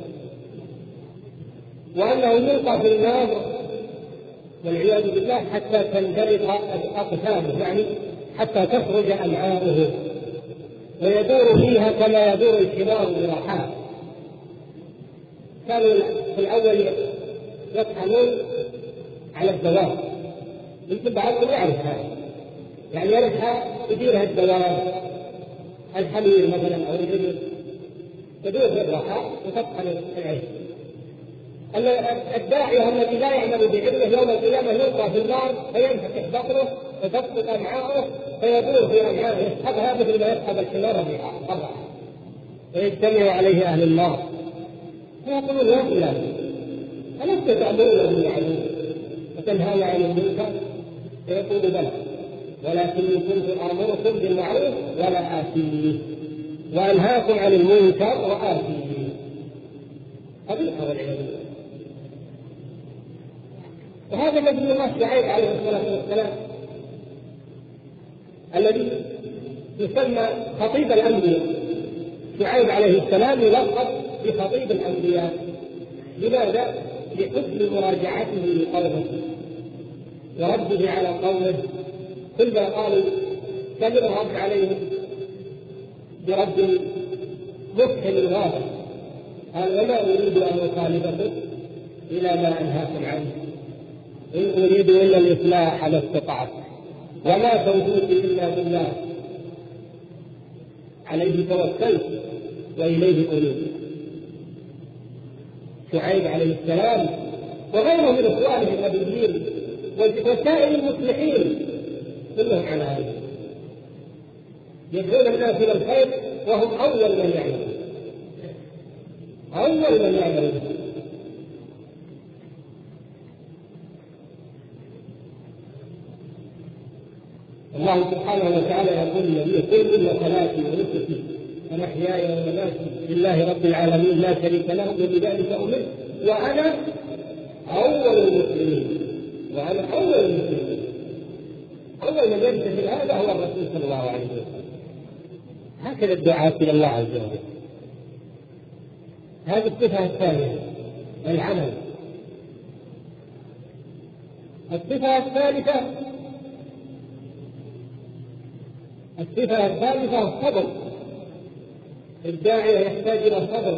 وأنه يلقى في النار والعياذ بالله حتى تندلق أقسامه، يعني حتى تخرج أمعاؤه ويدور فيها كما يدور الحمار براحات. كانوا في الأول يطحنون على الدواب، يمكن بعضهم يعرف هذا، يعني يرجع يديرها الدواب الحمير مثلا أو الجبل تدور في الراحات وتطحن العين. الداعية الذي لا يعمل بعلمه يوم القيامة يلقى في النار فينفتح بطنه وتسقط أمعاؤه فيدور في أمعائه يسحبها مثل ما يسحب الحمار بها ويجتمع عليه أهل النار فيقولون يا فلان ألست تأمرون بالمعروف وتنهون عن المنكر؟ فيقول بلى ولكني كنت أمركم بالمعروف ولا آتيه وأنهاكم عن المنكر وآتيه. قبيحة والعياذ بالله. وهذا نبي الله شعيب عليه الصلاة والسلام الذي يسمى خطيب الأنبياء. شعيب عليه السلام يلقب بخطيب الأنبياء. لماذا؟ لحسن مراجعته لقومه ورده على قومه كل ما قالوا فليرد عليهم برد مفحم واضح. قال وما أريد أن أخالفكم إلى ما أنهاكم عنه إن أريد إلا الإصلاح ما استطعت وما توفيقي إلا بالله عليه توكلت وإليه أنيب. شعيب عليه السلام وغيره من إخوانه النبيين وسائر المصلحين كلهم على هذا يدعون الناس إلى الخير وهم أول من يعملون أول من يعملون. الله سبحانه وتعالى يقول النبي قل إن صلاتي ونسكي ومحياي ومماتي لله رب العالمين لا شريك له وبذلك أمرت وأنا أول المسلمين. وأنا أول المسلمين. أول من يمتثل هذا هو الرسول صلى الله عليه وسلم. هكذا الدعاء إلى الله عز وجل. هذه الصفة الثانية العمل. الصفة الثالثة الصفة الثالثة الصبر. الداعية يحتاج إلى الصبر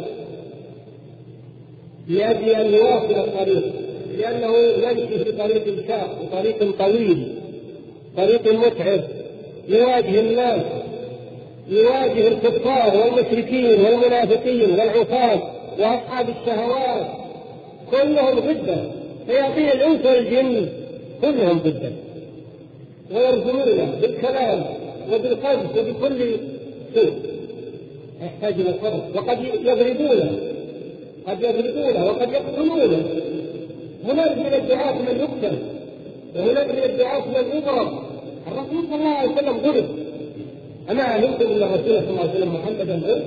لأجل أن يواصل الطريق، لأنه يمشي في طريق شاق وطريق طويل، طريق متعب، يواجه الناس، يواجه الكفار والمشركين والمنافقين والعصاة وأصحاب الشهوات كلهم ضده، فيعطيه الإنس والجن كلهم ضده ويرجمونه بالكلام وبالقذف وبكل سوء. يحتاج إلى الصبر. وقد يضربونه قد يضربونه وقد يقتلونه. هناك من الدعاة من يقتل وهناك من الدعاة من يضرب الرسول صلى الله عليه وسلم ضرب. أما علمتم أن الرسول صلى الله عليه وسلم محمدا ضرب؟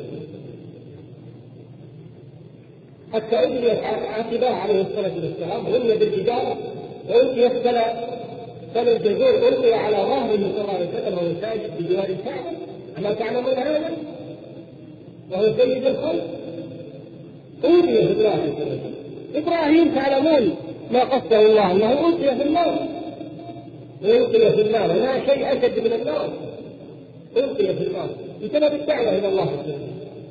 حتى أجريت عاتباه عليه الصلاة والسلام رمي بالجدار وألقي سل الجزور ألقي على ظهره صلى الله عليه وسلم وهو ساجد بجوار الكعبة. أما تعلمون هذا؟ وهو سيد الخلق. ألقي في الله إبراهيم تعلمون ما قصده الله أنه ألقي في النار، ألقي في النار لا شيء أشد من النار، ألقي في النار بسبب الدعوة إلى الله سبحانه.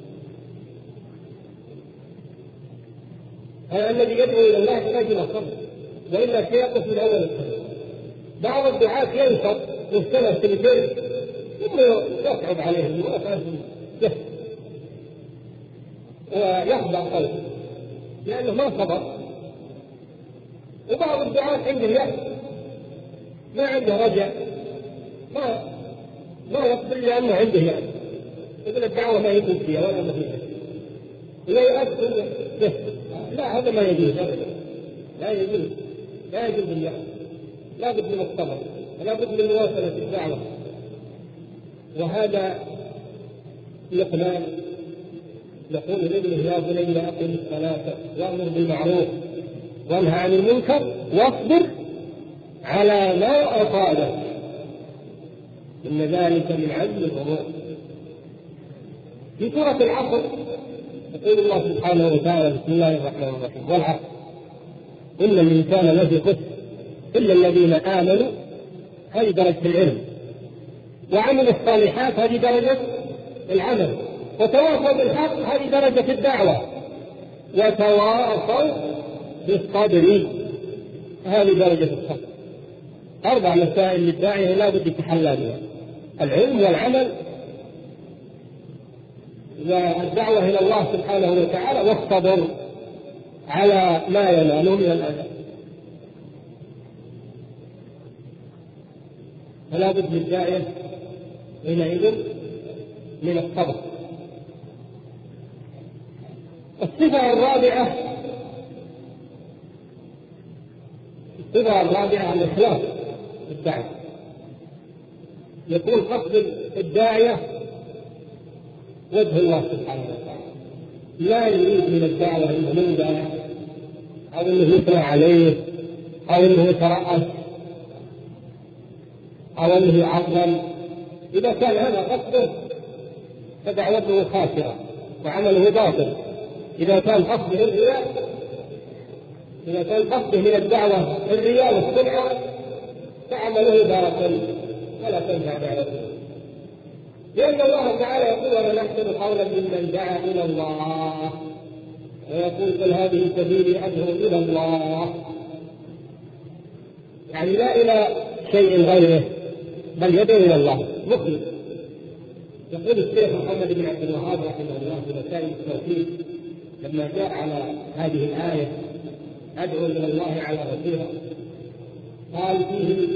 الذي يدعو إلى الله يحتاج إلى صبر، وإلا سيقف من أول السنة. بعض الدعاة ينشط والسنة سنتين ثم يصعب عليهم ويخضع قلبه لأنه ما صبر. وبعض الدعاة عنده يأس، ما عنده رجع، ما ما يقبل لأنه عنده يأس، يقول الدعوة ما يكون فيها ولا ما فيها، لا يأكل. لا، هذا ما يجوز أبدا، لا يجوز، لا يجوز اليأس، لا بد من الصبر، لا بد من مواصلة الدعوة. وهذا لقمان يقول لابنه يا بني أقم الصلاة وأمر بالمعروف وانهى عن المنكر واصبر على ما أصابك إن ذلك من عزم الأمور. في سورة العصر يقول الله سبحانه وتعالى بسم الله الرحمن الرحيم والعصر إن الإنسان لفي خسر إلا الذين آمنوا، هذه درجة العلم، وعملوا الصالحات هذه درجة العمل، وتواصوا بالحق هذه درجة الدعوة، وتواصوا بالصبر هذه درجة الصبر. أربع مسائل للداعية لا بد يتحلى بها: العلم والعمل والدعوة إلى الله سبحانه وتعالى والصبر على ما يناله من الأذى. فلا بد للداعية حينئذ من الصبر. الصفة الرابعة الصفة الرابعة الإخلاص في الدعوة. يكون قصد الداعية وجه الله سبحانه وتعالى، لا يريد من الدعوة أنه يمدح أو أنه يثنى عليه أو أنه يترأس أو أنه يعظم. إذا كان هذا قصده فدعوته خاسرة وعمله باطل. إذا كان قصده الرياء إذا كان قصده من الدعوة الرياء والسمعة فعمله باطل ولا تنفع دعوته، لأن الله تعالى يقول ولا نحسن قولا ممن دعا إلى الله ويقول قل هذه سبيلي أدعو إلى الله، يعني لا إلى شيء غيره بل يدعو إلى الله مخلص. يقول الشيخ محمد بن عبد الوهاب رحمه الله في مسائل التوحيد لما جاء على هذه الآية أدعو إلى الله على بصيرة، قال فيه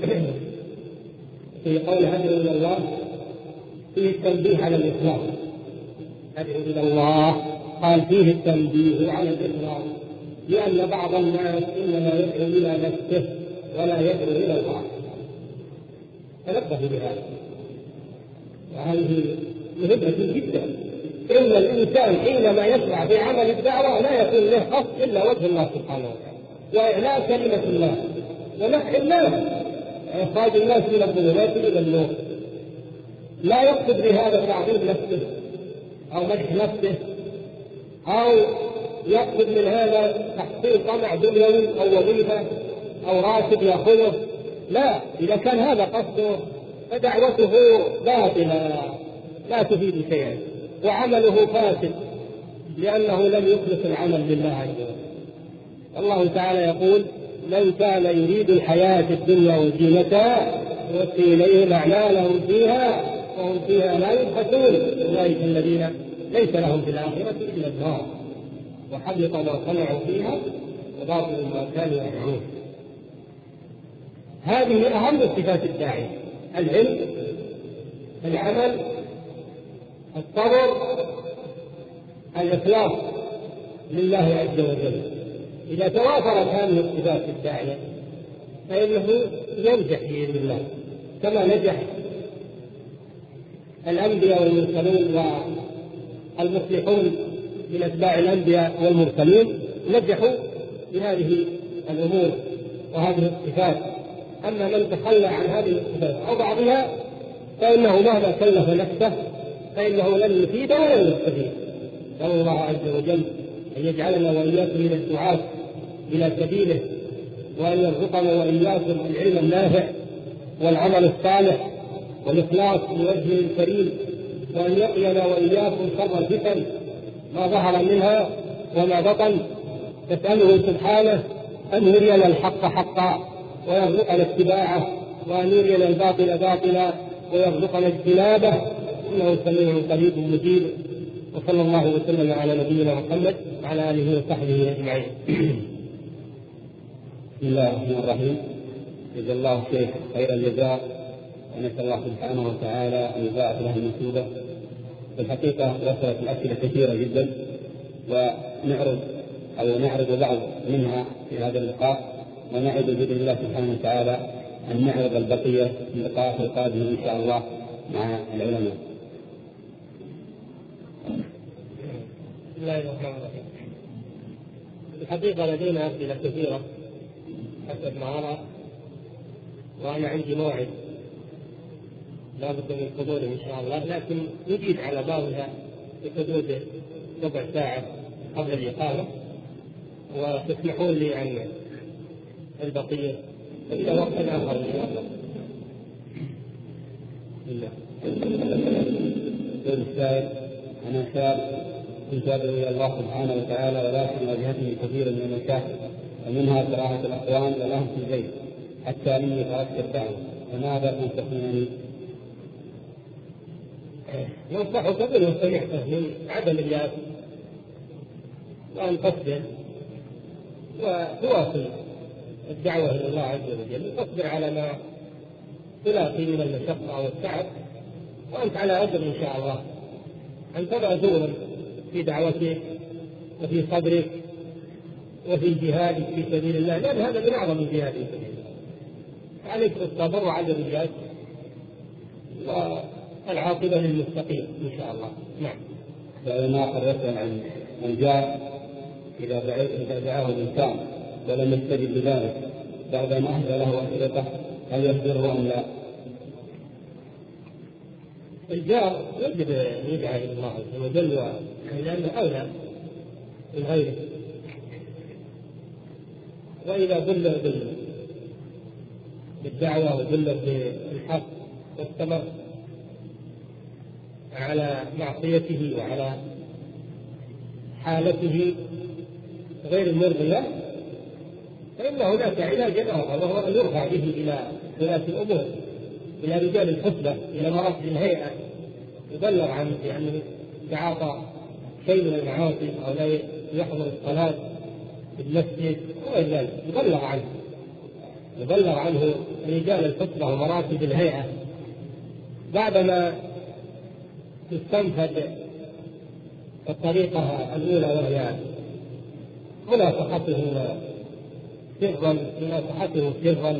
في قول أدعو إلى الله فيه التنبيه على الإخلاص. أدعو إلى الله قال فيه التنبيه على الإخلاص، لأن بعض الناس إنما يدعو إلى نفسه ولا يدعو إلى الله. تنبهوا بهذا، وهذه مهمة جدا. إن الإنسان حينما يشرع بعمل الدعوة لا يكون له قصد إلا وجه الله سبحانه وتعالى وإعلاء كلمة الله ونفع الناس، إخراج الناس من الظلمات إلى النور. لا يقصد بهذا تعظيم نفسه أو مدح نفسه أو يقصد من هذا تحصيل طمع دنيوي أو وظيفة أو راتب يأخذه. لا، إذا كان هذا قصده فدعوته باطلة لا تفيد شيئا وعمله فاسد، لأنه لم يخلص العمل لله عز وجل. الله تعالى يقول من كان يريد الحياة الدنيا وزينتها نوفي إليهم أعمالهم فيها وهم فيها لا يبخسون أولئك الذين ليس لهم في الآخرة إلا النار وحبط ما صنعوا فيها وباطل ما كانوا يعملون. هذه أهم صفات الداعية: العلم، العمل، الصبر، الإخلاص لله عز وجل. إذا توافرت هذه الصفات الداعية فإنه ينجح بإذن الله كما نجح الأنبياء والمرسلون والمصلحون من أتباع الأنبياء والمرسلين نجحوا بهذه الأمور وهذه الصفات. أما من تخلى عن هذه الصفات أو بعضها فإنه مهما كلف نفسه فإنه لن يفيد ولن يستفيد. نسأل الله عز وجل أن يجعلنا وإياكم من الدعاة إلى سبيله، وأن يرزقنا وإياكم العلم النافع والعمل الصالح والإخلاص لوجهه الكريم، وأن يقينا وإياكم شر الفتن ما ظهر منها وما بطن. نسأله سبحانه أن يرينا الحق حقا ويرزقنا اتباعه، وأن يرينا الباطل باطلا ويرزقنا اجتنابه، إنه سميع قريب مجيب. وصلى الله وسلم على نبينا محمد وعلى آله وصحبه أجمعين. بسم الله الرحمن الرحيم. جزا الله الشيخ خير الجزاء، ونسأل الله سبحانه وتعالى أن يضاعف له المثوبة. في الحقيقة وصلت الأسئلة كثيرة جدا، ونعرض أو نعرض بعض منها في هذا اللقاء، ونعد بإذن الله سبحانه وتعالى أن نعرض البقية في اللقاء القادم إن شاء الله مع العلماء. بسم الله الرحمن الرحيم. الحقيقة لدينا أسئلة كثيرة حسب ما أرى، وأنا عندي موعد لا بد من حضوره إن شاء الله، لكن نجيب على بعضها في حدود ربع ساعة قبل الإقامة، وتسمحون لي عن البقية إلى وقت آخر إن شاء الله. يقول السائل: أنا شاب كنت أدعو إلى الله سبحانه وتعالى، ولكن واجهتني كثير من المشاكل، ومنها كراهة الأخوان والأهل في البيت حتى إني تركت الدعوة، فماذا تنصحونني؟ ننصحك بالمستمعة من عدم اليأس، وأن تصبر وتواصل الدعوة إلى الله عز وجل، وتصبر على ما تلاقي من المشقة والتعب، وأنت على أجر إن شاء الله. أن تضع زورا في دعوتك وفي صبرك وفي جهادك في سبيل الله، لأن هذا من أعظم الجهاد في سبيل الله. عليك بالصبر وعدم اليأس، والعاقبة للمتقين إن شاء الله. نعم. سؤال آخر يسأل عن الجار إذا دعاه الإنسان ولم يستجب بذلك بعد ما أهدى له أسئلته، هل يصبره أم لا؟ الجار يجب أن يدعى إلى الله عز وجل، لأنه أولى من غيره. وإذا بلغ بالدعوة وبلغ بالحق واستمر على معصيته وعلى حالته غير المرضية، فإن هناك علاج آخر، وهو أن يرفع به إلى ولاة الأمور، إلى رجال الحسبة، إلى مراتب الهيئة، يبلغ عنه بأنه تعاطى شيء من المعاصي أو لا يحضر الصلاة في المسجد وغير ذلك، يبلغ عنه يبلغ عنه رجال الحسبة ومراتب الهيئة. بعدما تستنفذ الطريقة الأولى وهي مناصحته سرا مناصحته سرا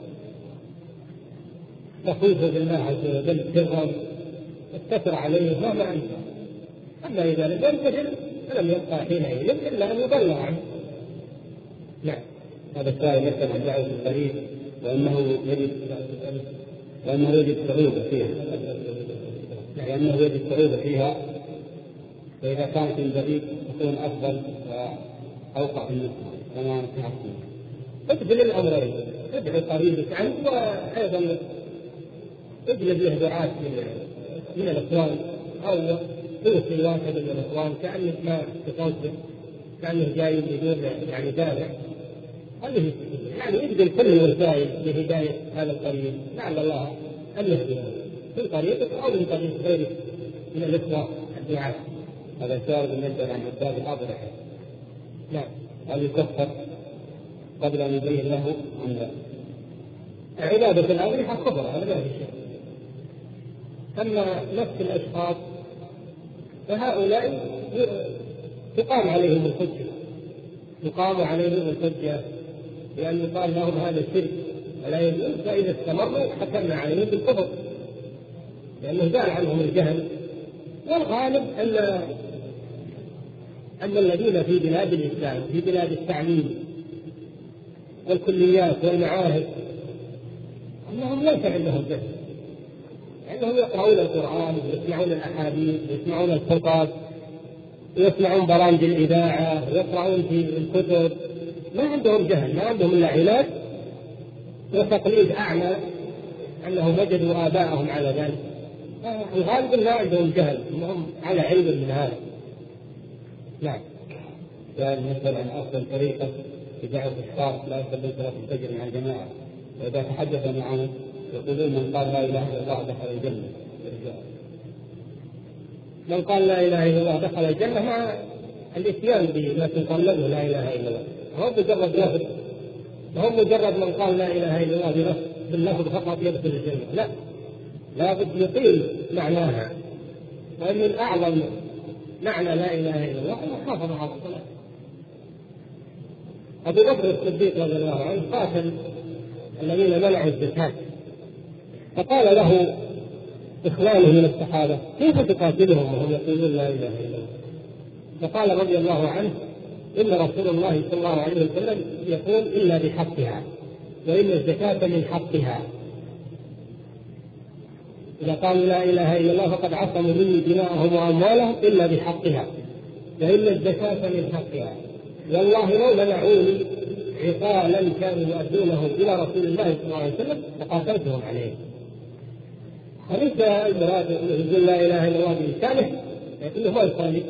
وتخويفه بالله عز وجل سرا، الستر عليه مهما أنت. أما إذا لم ينتشر فلم يبقى حينئذ إلا أن يبلغ عنه. نعم. هذا السائل يسأل عن دعوة القريب، وأنه يجد وأنه يجد صعوبة فيها لأنه يجد صعوبة فيها فإذا كانت البريد تكون أفضل وأوقع في النسبة. كما تحسن اقبل الأمرين، ادعو قريبك عنه، وأيضا اجلب له دعاة من الإخوان، أو توصي واحد من الإخوان كأنك ما تتوصل، كأنه جاي بدون يعني دافع، يعني يبذل كل الوسائل لهداية هذا القريب، لعل الله أن يهديه في طريقك أو من طريق غيرك من الإخوة الدعاة. هذا سؤال بالنسبة عن عباد الأضرحة. نعم. هل يكفر قبل أن يبين له أم لا؟ عبادة الأضرحة كفر، هذا ما في شيء. أما نفس الأشخاص فهؤلاء تقام عليهم الحجة، يقام عليهم الحجة، لأن يقال لهم هذا شرك ولا يجوز، فإذا استمروا حكمنا عليهم بالكفر لأنه زال عنهم الجهل. والغالب أن أن الذين في بلاد الإسلام في بلاد التعليم والكليات والمعاهد أنهم ليس عندهم جهل، لأنهم يقرؤون القرآن ويسمعون الأحاديث ويسمعون الخطب ويسمعون برامج الإذاعة ويقرؤون في الكتب، ما عندهم جهل، ما عندهم إلا عناد وتقليد أعمى أنهم وجدوا آباءهم على ذلك. الغالب ما عندهم جهل، أنهم على علم من هذا. نعم. سؤال مثلا عن أفضل طريقة في دعوة الشخص لا يصلي صلاة الفجر مع الجماعة، وإذا تحدث معهم يقولون من قال لا إله إلا الله دخل الجنة. من قال لا إله إلا الله دخل الجنة مع الإتيان بما تقلده لا إله إلا الله، هو مجرد لفظ، هو مجرد من قال لا إله إلا الله باللفظ فقط يدخل الجنة، لا، لابد يقيم معناها. ومن أعظم معنى لا إله إلا الله أن حافظ على الصلاة. أبو بكر الصديق رضي الله عنه قاتل الذين منعوا الزكاة، فقال له إخوانه من الصحابة كيف تقاتلهم وهم يقولون لا إله إلا الله؟ فقال رضي الله عنه إن رسول الله صلى الله عليه وسلم يقول إلا بحقها، وإن الزكاة من حقها. إذا قالوا لا إله إلا الله فقد عصموا مني دماءهم وأموالهم إلا بحقها، وإن الزكاة من حقها. والله لو منعوني عقالا كانوا يؤدونه إلى رسول الله صلى الله عليه وسلم لقاتلتهم عليه. فليس المراد يقول لا إله إلا الله بلسانه لكنه ما يصلي،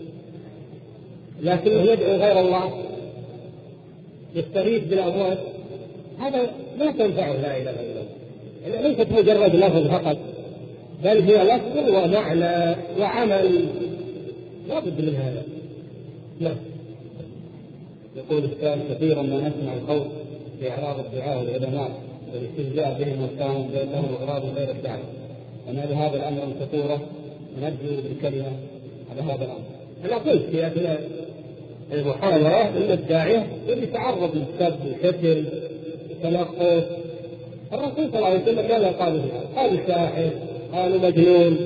لكنه يدعو غير الله، يستغيث بالأموات، هذا لا تنفعه لا إله إلا الله. ليست مجرد لفظ فقط، بل هي لفظ ومعنى وعمل، لا بد من هذا. نعم. يقول السائل كثيرا ما نسمع القول في إعراض الدعاء والعلماء والاستهزاء بهم والتهم بينهم أغراض غير الدعوة، أن هذا الأمر خطورة، نرجو بالكلمة على هذا الأمر. أنا قلت في أثناء المحاضرة أن الداعية يتعرض للسب والشتم والتنقص. الرسول صلى الله عليه وسلم ماذا قالوا فيها؟ قالوا ساحر، قالوا مجنون،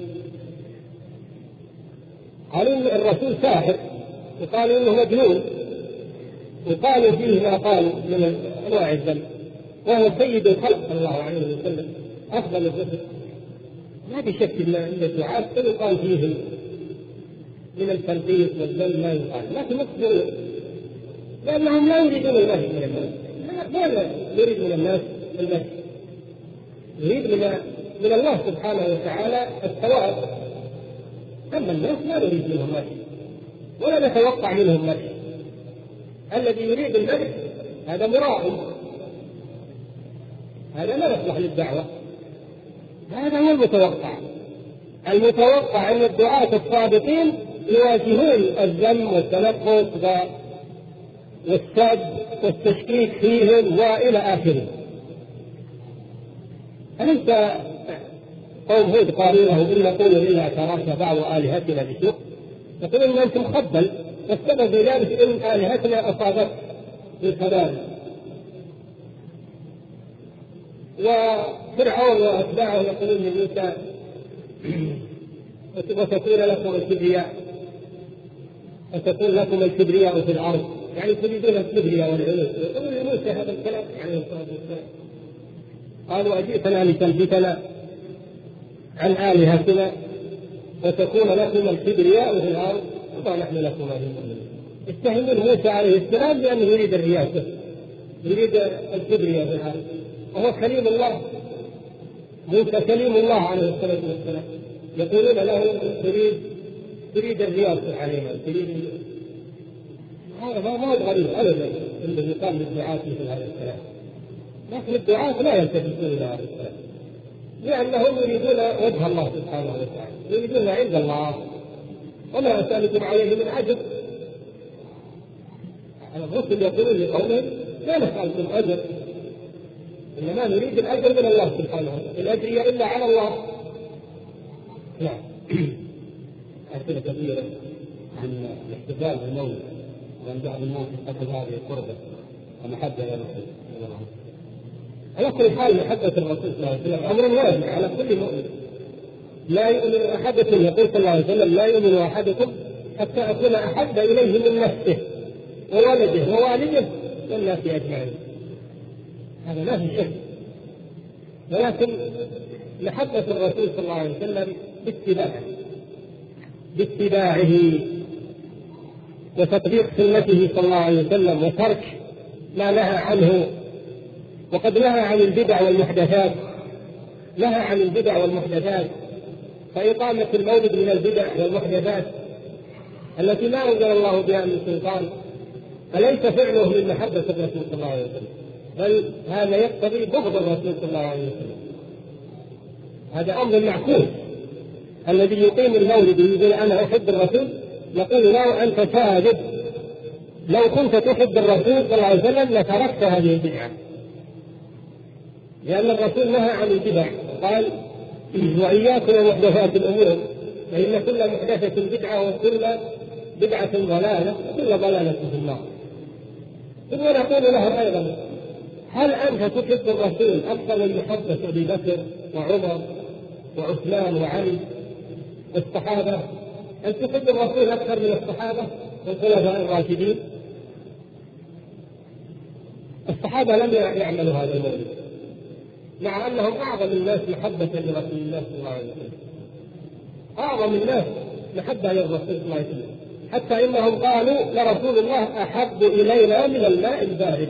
قالوا الرسول ساحر، وقالوا انه مجنون، وقالوا فيه ما قالوا من انواع الذنب، وهو سيد الخلق صلى الله عليه وسلم افضل الرسل. ما بشك ان الدعاة يقال فيهم من التنقيص والذنب ما يقال، لكن يصبرون لانهم لا يريدون المهي من الناس، لا يريد من الناس المهي، يريد من من الله سبحانه وتعالى الثواب. اما الناس لا نريد منهم مهي ولا نتوقع منهم مدح. الذي يريد المدح هذا مرائي، هذا لا يصلح للدعوة، هذا هو المتوقع. المتوقع أن الدعاة الصادقين يواجهون الذم والتنقص والسب والتشكيك فيهم وإلى آخره. أليس قوم هود قالوا له إن نقول إلا تراك بعض آلهتنا بسوء؟ يقول إن أنتم خبل، والسبب في ذلك إن آلهتنا أصابت بالخبال. وفرعون وأتباعه يقولون لموسى وتكون لكم الكبرياء وتكون لكم الكبرياء في الأرض، يعني تريدون الكبرياء والعلو. يقولون لموسى هذا الكلام عليه الصلاة والسلام. قالوا أجئتنا لتلفتنا عن آلهتنا وتكون لكم الكبرياء في الأرض وما نحن لكم مؤمنين. اتهمون موسى عليه السلام بأنه يريد الرياسة، يريد الكبرياء في الأرض، وهو كليم الله. موسى كليم الله عليه الصلاة والسلام، يقولون له تريد تريد الرياسة علينا، تريد. هذا ما هو غريب أبدا أنه يقال للدعاة مثل هذا الكلام، لكن الدعاة لا يلتفتون إلى هذا الكلام لأنهم يريدون وجه الله سبحانه وتعالى، يريدون عند الله. وما أسألكم عليه من أجر. الرسل يقولون لقومهم لا نسألكم أجر، إنما نريد الأجر من الله سبحانه وتعالى، الأجر إلا على الله. نعم. أسئلة كثيرة عن الاحتفال بالمولد وأن بعض الناس يقتل هذه القربة ومحبة إلى الرسول. على كل حال محبة الرسول صلى الله عليه وسلم أمر واجب على كل مؤمن. لا يؤمن أحدكم، يقول صلى الله عليه وسلم: لا يؤمن أحدكم حتى أكون أحب إليه من نفسه وولده ووالده والناس أجمعين. هذا لا في شك. ولكن محبة الرسول صلى الله عليه وسلم باتباعه باتباعه وتطبيق سنته صلى الله عليه وسلم وترك ما نهى عنه. وقد نهى عن البدع والمحدثات، نهى عن البدع والمحدثات، فإقامة المولد من البدع والمحدثات التي ما أنزل الله بها من سلطان، فليس فعله من محبة الرسول صلى الله عليه وسلم، بل هذا يقتضي بغض الرسول صلى الله عليه وسلم. هذا أمر معكوس. الذي يقيم المولد ويقول أنا أحب الرسول، نقول له: أنت كاذب، لو كنت تحب الرسول صلى الله عليه وسلم لتركت هذه البدعة. لأن الرسول نهى عن البدع، قال: وإياكم ومحدثات الأمور فإن كل محدثة بدعة وكل بدعة ضلالة وكل ضلالة في النار. ثم نقول له أيضا: هل أنت تحب الرسول أكثر من محبة أبي بكر وعمر وعثمان وعلي والصحابة؟ هل تحب الرسول أكثر من الصحابة والخلفاء الراشدين؟ الصحابة لم يعملوا هذا المولد، مع أنهم أعظم الناس محبة لرسول الله صلى الله عليه وسلم، أعظم الناس محبة للرسول صلى الله عليه وسلم، حتى إنهم قالوا: لرسول الله أحب إلينا من الماء البارد.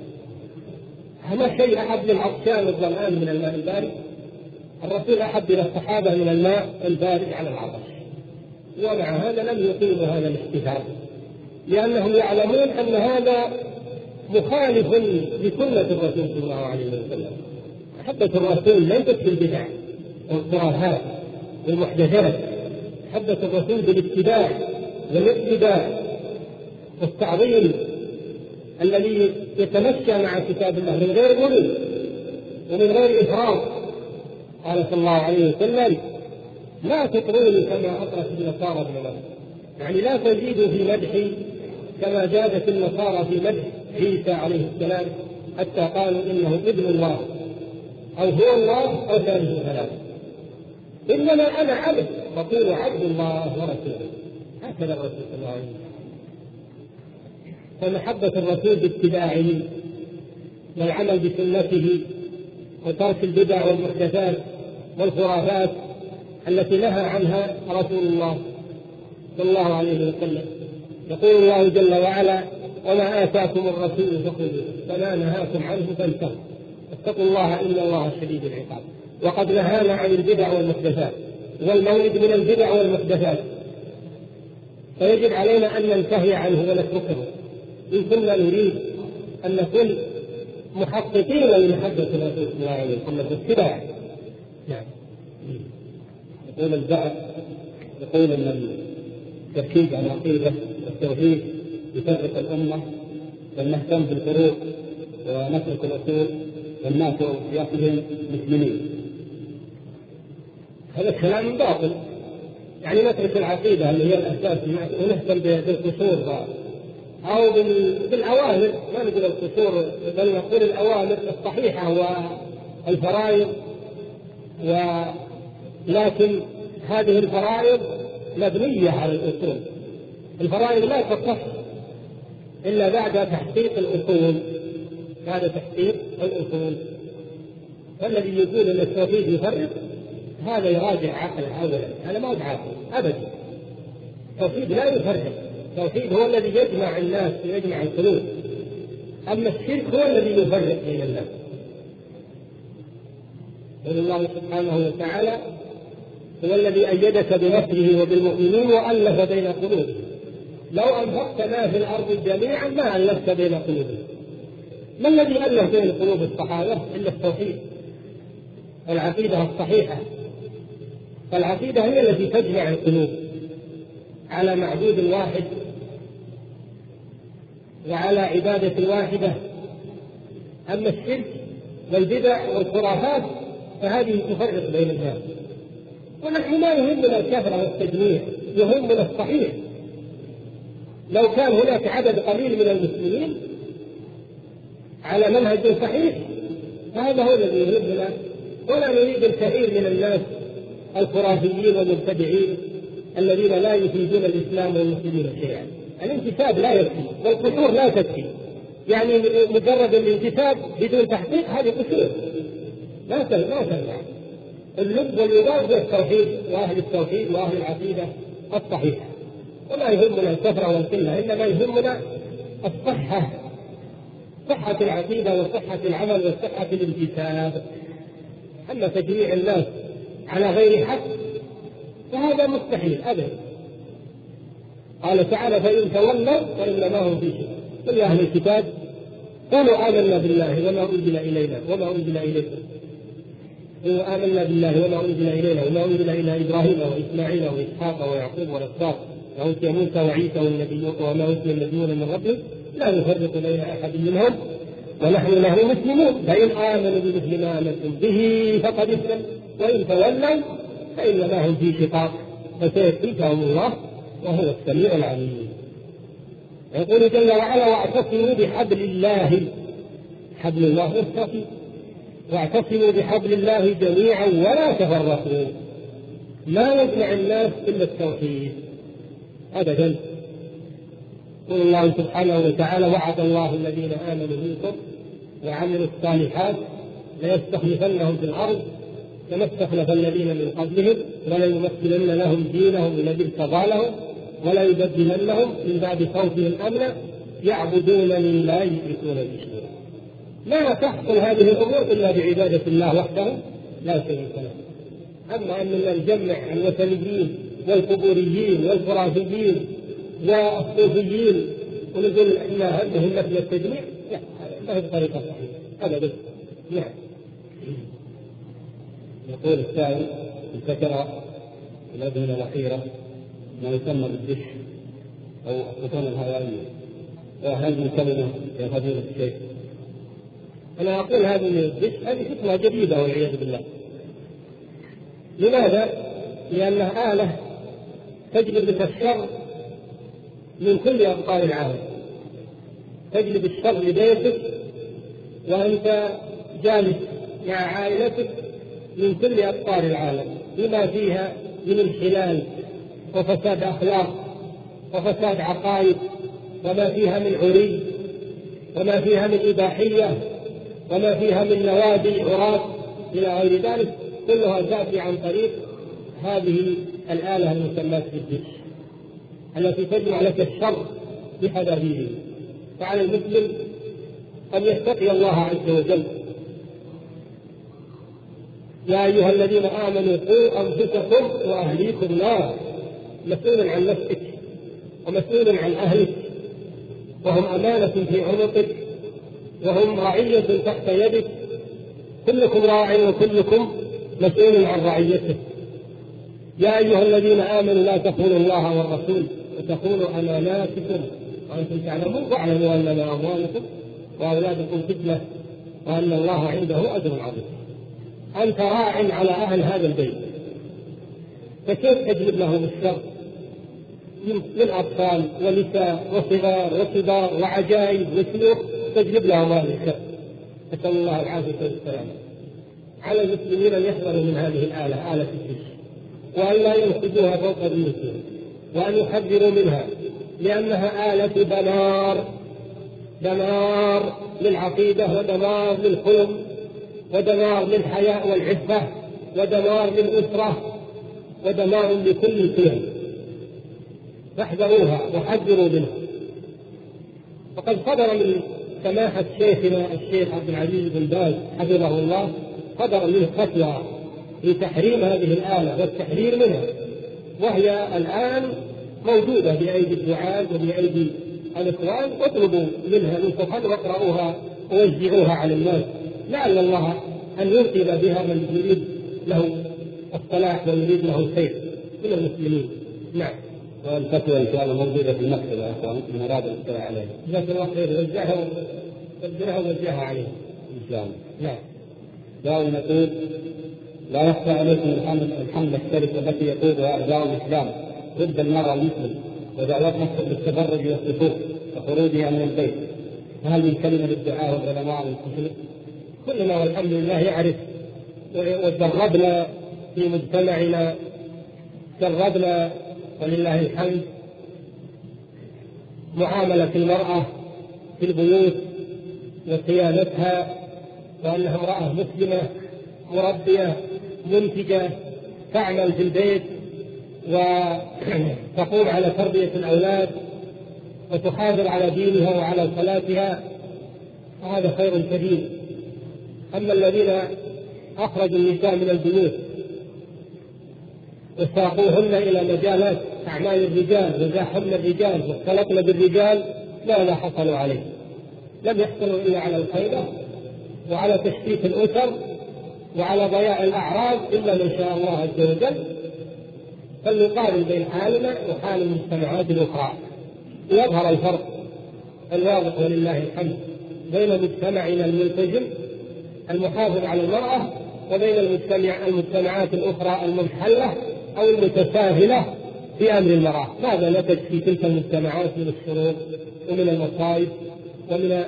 هذا شيء أحب للعطشان والظمآن من الماء البارد؟ الرسول أحب إلى الصحابة من الماء البارد على العطش. ومع هذا لم يقيموا هذا الاحتفال، لأنهم يعلمون أن هذا مخالف لسنة الرسول صلى الله عليه وسلم. محبة الرسول ليست في البدع والخرافات والمحدثات، محبة الرسول بالاتباع والاقتداء والتعظيم الذي يتمشى مع كتاب الله من غير غلو ومن غير إفراط. قال صلى الله عليه وسلم: لا تطروني كما أطرت النصارى ابن مريم، يعني لا تزيدوا في مدحي كما زادت النصارى في مدح عيسى عليه السلام، حتى قالوا إنه ابن الله أو هو الله أو ثالث ثلاثة. إنما أنا عبد، فقولوا عبد الله ورسوله. هكذا الرسول صلى الله عليه وسلم. فمحبة الرسول باتباعه والعمل بسنته وترك البدع والمحدثات والخرافات التي نهى عنها رسول الله صلى الله عليه وسلم. يقول الله جل وعلا: وما آتاكم الرسول فخذوه وما نهاكم عنه فانتهوا اتقوا الله إن الله شديد العقاب. وقد نهانا عن البدع والمحدثات والمولد من البدع والمحدثات، فيجب علينا أن ننتهي عنه ونتركه إن كنا نريد أن نكون محققين لمحبة الرسول صلى الله عليه وسلم واتباعه. نعم. يقول البعض يقول أن التركيز على العقيدة والتوحيد يفرق الأمة، ونهتم بالفروق ونترك الأصول والناس يأخذهم مسلمين. هذا الكلام باطل. يعني نترك العقيدة اللي هي الأساس ونهتم بالقصور أو بالأوامر، ما نقول القصور بل نقول الأوامر الصحيحة والفرائض، ولكن هذه الفرائض مبنية على الأصول. الفرائض لا تصح إلا بعد تحقيق الأصول، بعد تحقيق الأصول. فالذي يقول أن التوحيد يفرق هذا يراجع عقله أولا، هذا ما هو عاقل أبدا. التوحيد لا يفرق، التوحيد هو الذي يجمع الناس ويجمع القلوب، أما الشرك هو الذي يفرق بين الناس. يقول الله سبحانه وتعالى: هو الذي أيدك بنصره وبالمؤمنين وألف بين قلوبهم لو أنفقت ما في الأرض جميعا ما ألفت بين قلوبهم. ما الذي ألف بين قلوب الصحابة إلا التوحيد والعقيدة الصحيحة. فالعقيدة هي التي تجمع القلوب على معبود واحد وعلى عبادة واحدة. أما الشرك والبدع والخرافات فهذه تفرق بين الناس. ونحن ما يهمنا الكثرة والتجميع، يهمنا الصحيح. لو كان هناك عدد قليل من المسلمين على منهج صحيح هذا هو الذي يهمنا، ولا نريد الكثير من الناس الخرافيين والمبتدعين الذين لا يفيدون الإسلام والمسلمين شيئا. الانتساب لا يكفي والقصور لا تكفي، يعني مجرد الانتساب بدون تحقيق هذه قصور لا تنفع. اللب واليباد هو التوحيد وأهل التوحيد وأهل العقيدة الصحيحة، ولا يهمنا الكثرة والقلة، إنما يهمنا الصحة، صحة العقيدة وصحة العمل وصحة الانتساب. أما تجميع الناس على غير حق فهذا مستحيل أبدا. قال تعالى فإن تولوا فإنما هم في شك. قل يا أهل الكتاب قولوا آمنا بالله وما أنزل إلينا وما أنزل إليكم، قولوا آمنا بالله وما أنزل إلينا وما أنزل إلى إبراهيم وإسماعيل وإسحاق ويعقوب والأسباط وأوتي موسى وعيسى والنبيون وما أوتي النبيون من ربهم لا نفرق بين أحد منهم ونحن له مسلمون، فإن آمنوا بمثل ما آمنتم به فقد اهتدوا وإن تولوا فإنما هم في شقاق فسيكفيكهم الله وهو السميع العليم. يقول جل وعلا واعتصموا بحبل الله، حبل الله والتوحيد، واعتصموا بحبل الله جميعا ولا تفرقوا. ما يجمع الناس إلا التوحيد أبدا. يقول الله سبحانه وتعالى وعد الله الذين آمنوا منكم وعملوا الصالحات ليستخلفنهم في الأرض كما استخلف الذين من قبلهم وليمثلن لهم دينهم الذي ارتضى لهم وليبدلنهم من بعد خوفهم أمنا يعبدونني لا يشركون بي شيئا. ما تحصل هذه الأمور إلا بعبادة الله وحده لا شريك له. أما أننا نجمع الوثنيين والقبوريين والخرافيين والصوفيين ونقول إحنا مهمتنا التجميع، لا، ما هي بطريقة صحيحة أبدا. نعم. يقول السائل ذكر الأزمنة الأخيرة ما يسمى بالدش أو السفن الهوائية، وهل من كلمة يا فضيلة الشيخ؟ أنا أقول هذه من الدش هذه فتنة جديدة والعياذ بالله. لماذا؟ لأنها آلة تجلب الشر من كل أقطار العالم، تجلب الشر لبيتك وأنت جالس مع عائلتك من كل أقطار العالم بما فيها من انحلال وفساد أخلاق وفساد عقائد، وما فيها من عري وما فيها من إباحية وما فيها من نوادي عراة إلى غير ذلك، كلها تأتي عن طريق هذه الآلة المسماة بالدش التي تجمع لك الشر بحذافيره. فعلى المسلم أن يتقي الله عز وجل. يا أيها الذين آمنوا قوا أنفسكم وأهليكم نارا، مسؤول عن نفسك ومسؤول عن أهلك، وهم أمانة في عنقك وهم رعية تحت يدك، كلكم راع وكلكم مسؤول عن رعيته. يا أيها الذين آمنوا لا تخونوا الله والرسول وتخونوا أماناتكم وأنتم تعلمون واعلموا أنما أموالكم وأولادكم فتنة وأن الله عنده أجر عظيم. أنت راع على أهل هذا البيت، فكيف تجلب لهم الشر من أطفال ونساء وصغار وكبار وعجائب وسلوك، تجلب لهم هذا الشر. نسأل الله العافية والسلامة. على المسلمين أن يحذروا من هذه الآلة، آلة الدش، وأن لا ينفذوها فوق بيوتهم، وأن يحذروا منها، لأنها آلة دمار، دمار للعقيدة ودمار للخلق ودمار للحياء والعفة ودمار للأسرة ودمار لكل شيء. فاحذروها وحذروا منها. وقد صدر من سماحة شيخنا الشيخ عبد العزيز بن باز حفظه الله صدر منه فتوى في تحريم هذه الآلة والتحذير منها، وهي الآن موجودة بأيدي الدعاة وبأيدي الإخوان، واطلبوا منها نسخا واقرأوها ووزعوها على الناس، لعل الله أن ينقذ بها من يريد له الصلاح ويريد له الخير من المسلمين. نعم. والفتوى إن شاء الله موجودة في المكتبة يا أخوان، من أراد الاطلاع عليها. جزاك الله خير، وزعها وزعها ووزعها عليه إن شاء الله. نعم. دعوا نقول لا يخفى عليكم الحملة الشرسة التي يقودها أعداء الإسلام ضد المرأة المسلم ودعوتها بالتبرج والسفور وخروجها من البيت، فهل من كلمة للدعاء والعلماء والمسلمين؟ كلنا والحمد لله يعرف، وجربنا في مجتمعنا، جربنا ولله الحمد معاملة المرأة في البيوت وصيانتها، وأنها امرأة مسلمة مربية منتجة تعمل في البيت وتقوم على تربية الأولاد وتحافظ على دينها وعلى صلاتها، وهذا خير كبير. أما الذين أخرجوا النساء من البيوت وساقوهن إلى مجالات أعمال الرجال وزاحمن الرجال واختلطن بالرجال، لا لا حصلوا عليه، لم يحصلوا إلا على الخيبة وعلى تشتيت الأسر وعلى ضياع الأعراض إلا من شاء الله عز وجل. فلنقارن بين حالنا وحال المجتمعات الأخرى يظهر الفرق الواضح ولله الحمد بين مجتمعنا الملتزم المحافظ على المرأة وبين المجتمع المجتمعات الأخرى المنحلة أو المتساهلة في أمر المرأة. ماذا نتج في تلك المجتمعات من الشرور ومن المصائب ومن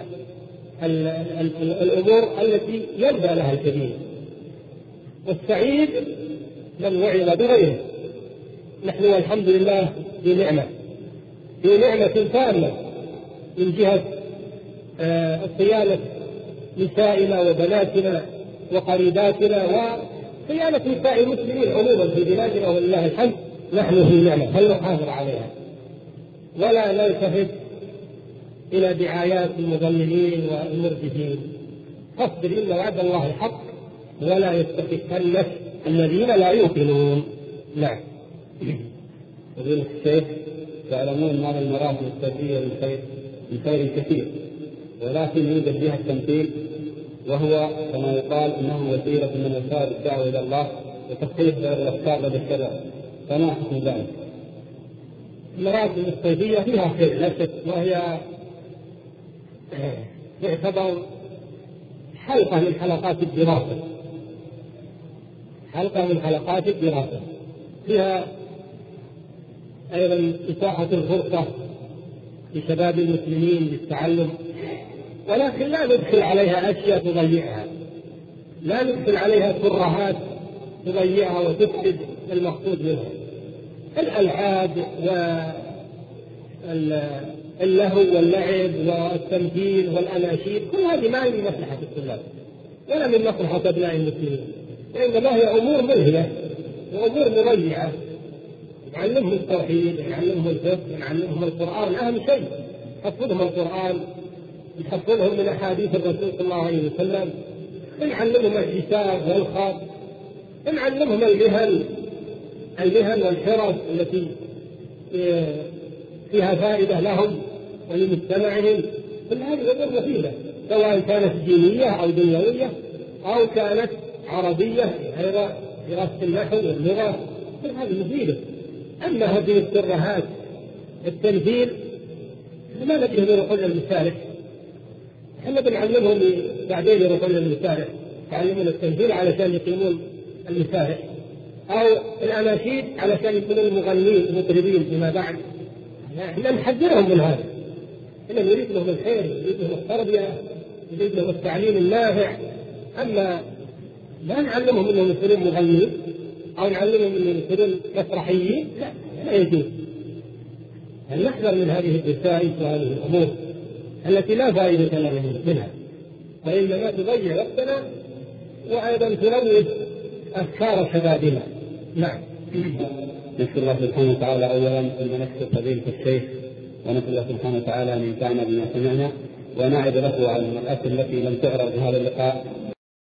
الأمور التي يلبى لها الكثير. والسعيد من وعظ بغيره. نحن والحمد لله في نعمة في نعمة تامة من جهة صيانة نسائنا وبناتنا وقريباتنا وصيانة نساء المسلمين عموما في بلادنا ولله الحمد. نحن في نعمة فلنحافظ عليها ولا نلتفت إلى دعايات المضللين والمرجفين. فاصبر إن وعد الله حق ولا يستخفنك الذين لا يوقنون. نعم. فضيلة الشيخ، تعلمون أن المرأة مستفيدة من خير من خير كثير، ولكن يوجد بها التمثيل، وهو كما يقال انه وسيله من وسائل الدعوه الى الله وتخفيف الافكار لدى الشباب، فما حكم ذلك؟ المرأة المستفيدة فيها خير لا شك، وهي تعتبر حلقة من حلقات الدراسة حلقة من حلقات الدراسة فيها أيضا إتاحة الفرصة لشباب المسلمين للتعلم، ولكن لا ندخل عليها أشياء تضيعها، لا ندخل عليها ترهات تضيعها وتفسد المقصود منها. الألعاب واللهو واللعب والتمثيل والأناشيد كل هذه ما هي من مصلحة الطلاب ولا من مصلحة أبناء المسلمين، وإنما هي أمور ملهية وأمور مضيعة. نعلمهم التوحيد، نعلمهم الفقه، نعلمهم القرآن، أهم شيء نحفظهم القرآن، نحفظهم من أحاديث الرسول صلى الله عليه وسلم، نعلمهم الحساب والخط، نعلمهم المهن المهن والحرف التي فيها فائدة لهم ولمجتمعهم. كل هذه الأمور مفيدة سواء كانت دينية أو دنيوية أو كانت عربية غير دراسة النحو واللغة، كل هذه مفيدة. أما هذه الترهات التمثيل ما نجيه يروحون المسارح، احنا بنعلمهم بعدين يروحون المسارح، يعلمون التمثيل علشان يقيمون المسارح، أو الأناشيد علشان يكونوا المغنين المطربين فيما بعد. احنا نحذرهم من هذا، احنا نريد لهم الخير، نريد لهم التربية، نريد لهم التعليم النافع. أما لا نعلمهم انهم يصيرون مغنين أو نعلمهم انهم يصيرون مسرحيين، لا لا يجوز. أن نحذر من هذه الدسائس وهذه الأمور التي لا فائدة لنا منها، وإنما تضيع وقتنا وأيضا تلوث أفكار شبابنا. نعم. نشكر الله سبحانه وتعالى أولا ثم نشكر فضيلة الشيخ، ونسأل الله سبحانه وتعالى أن ينفعنا بما سمعنا، ونعد له على المرأة التي لم تعرض بهذا اللقاء